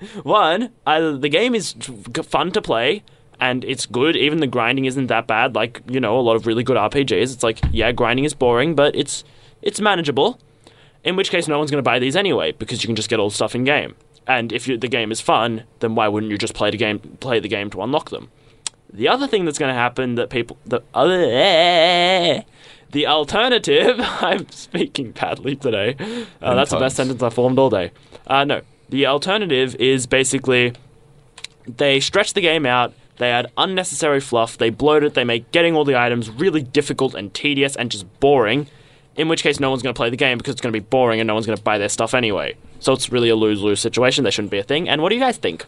one, either the game is fun to play, and it's good, even the grinding isn't that bad, like, you know, a lot of really good R P Gs. It's like, yeah, grinding is boring, but it's it's manageable, in which case no one's going to buy these anyway, because you can just get all the stuff in-game. And if you, the game is fun, then why wouldn't you just play the game, play the game to unlock them? The other thing that's going to happen that people... The other... The alternative... I'm speaking badly today. Uh, that's the best sentence I've formed all day. Uh, no. The alternative is basically... They stretch the game out, they add unnecessary fluff, they bloat it, they make getting all the items really difficult and tedious and just boring, in which case no one's going to play the game because it's going to be boring and no one's going to buy their stuff anyway. So it's really a lose-lose situation. They shouldn't be a thing. And what do you guys think?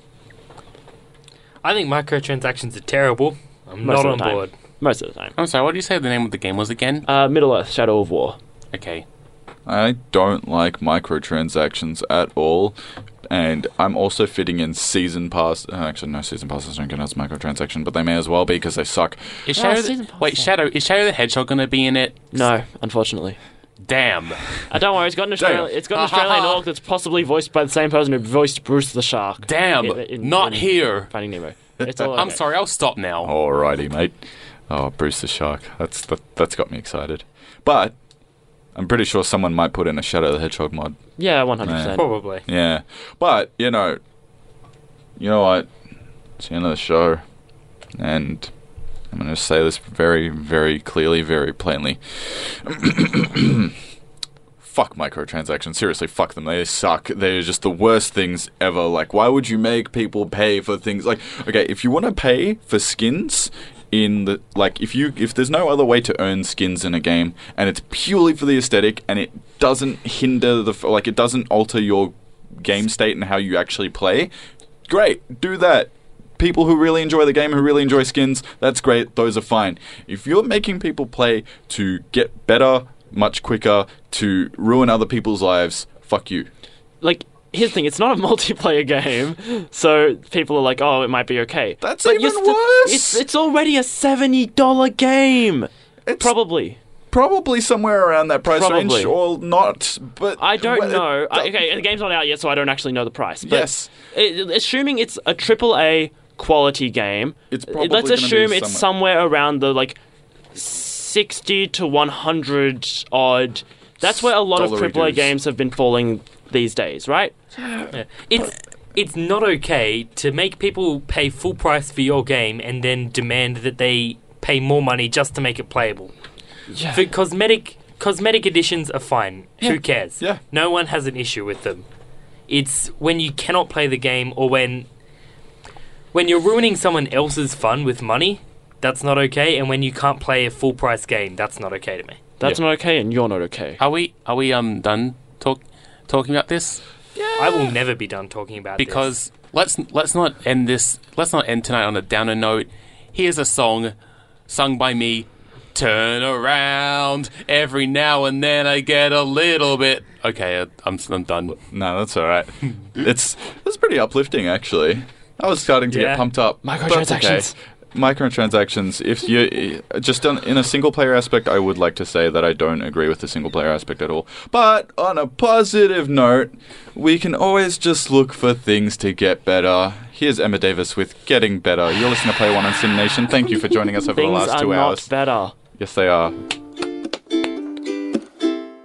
I think microtransactions are terrible. I'm Most not of on the time. board. Most of the time. I'm sorry, what did you say the name of the game was again? Uh, Middle-earth, Shadow of War. Okay. I don't like microtransactions at all, and I'm also fitting in season pass. Uh, actually, no, season passes don't count as microtransaction, but they may as well be because they suck. Is Oh, Shadow season the, pass, wait, yeah. Shadow, is Shadow the Hedgehog going to be in it? No, unfortunately. Damn. Uh, don't worry, it's got an Australian, Damn. it's got an Australian orc that's possibly voiced by the same person who voiced Bruce the Shark. Damn. In- in- Not in here. Finding Nemo. It's all okay. I'm sorry, I'll stop now. Alrighty, mate. Oh, Bruce the Shark. That's that, that's got me excited. But I'm pretty sure someone might put in a Shadow the Hedgehog mod. Yeah, one hundred percent. Probably. Yeah. But, you know, you know what? It's the end of the show. And I'm going to say this very, very clearly, very plainly. Fuck microtransactions. Seriously, fuck them. They suck. They're just the worst things ever. Like, why would you make people pay for things? Like, okay, if you want to pay for skins in the... Like, if you if there's no other way to earn skins in a game, and it's purely for the aesthetic, and it doesn't hinder the... Like, it doesn't alter your game state and how you actually play, great. Do that. People who really enjoy the game, who really enjoy skins, that's great. Those are fine. If you're making people play to get better much quicker, to ruin other people's lives, fuck you. Like, here's the thing, it's not a multiplayer game, so people are like, oh, it might be okay. That's But even you're sti- worse! It's, it's already a seventy dollars game! It's Probably. probably somewhere around that price Probably. range, or not, but... I don't well, know. it- I, okay, the game's not out yet, so I don't actually know the price. But Yes. it, assuming it's a triple A quality game, It's probably let's gonna be assume it's somewhere- somewhere around the, like, sixty to one hundred odd. That's where a lot of Dollary triple A dues. games have been falling these days, right? Yeah. It's it's not okay to make people pay full price for your game and then demand that they pay more money just to make it playable. Yeah. For cosmetic cosmetic editions are fine. Yeah. Who cares? Yeah. No one has an issue with them. It's when you cannot play the game or when when you're ruining someone else's fun with money, that's not okay, and when you can't play a full price game, that's not okay to me. That's Yeah. not okay, and you're not okay. Are we are we um done talk talking about this? I will never be done talking about this. Because let's let's not end this. Let's not end tonight on a downer note. Here's a song sung by me. Turn around. Every now and then I get a little bit. Okay, I'm I'm done. No, that's all right. it's it's pretty uplifting, actually. I was starting to Yeah. get pumped up. Microtransactions. That's okay. Microtransactions. If you just on, in a single player aspect, I would like to say that I don't agree with the single player aspect at all. But on a positive note, we can always just look for things to get better. Here's Emma Davis with Getting Better. You're listening to Play One on Sin Nation. Thank you for joining us over Things the last are two not hours. better. Yes, they are.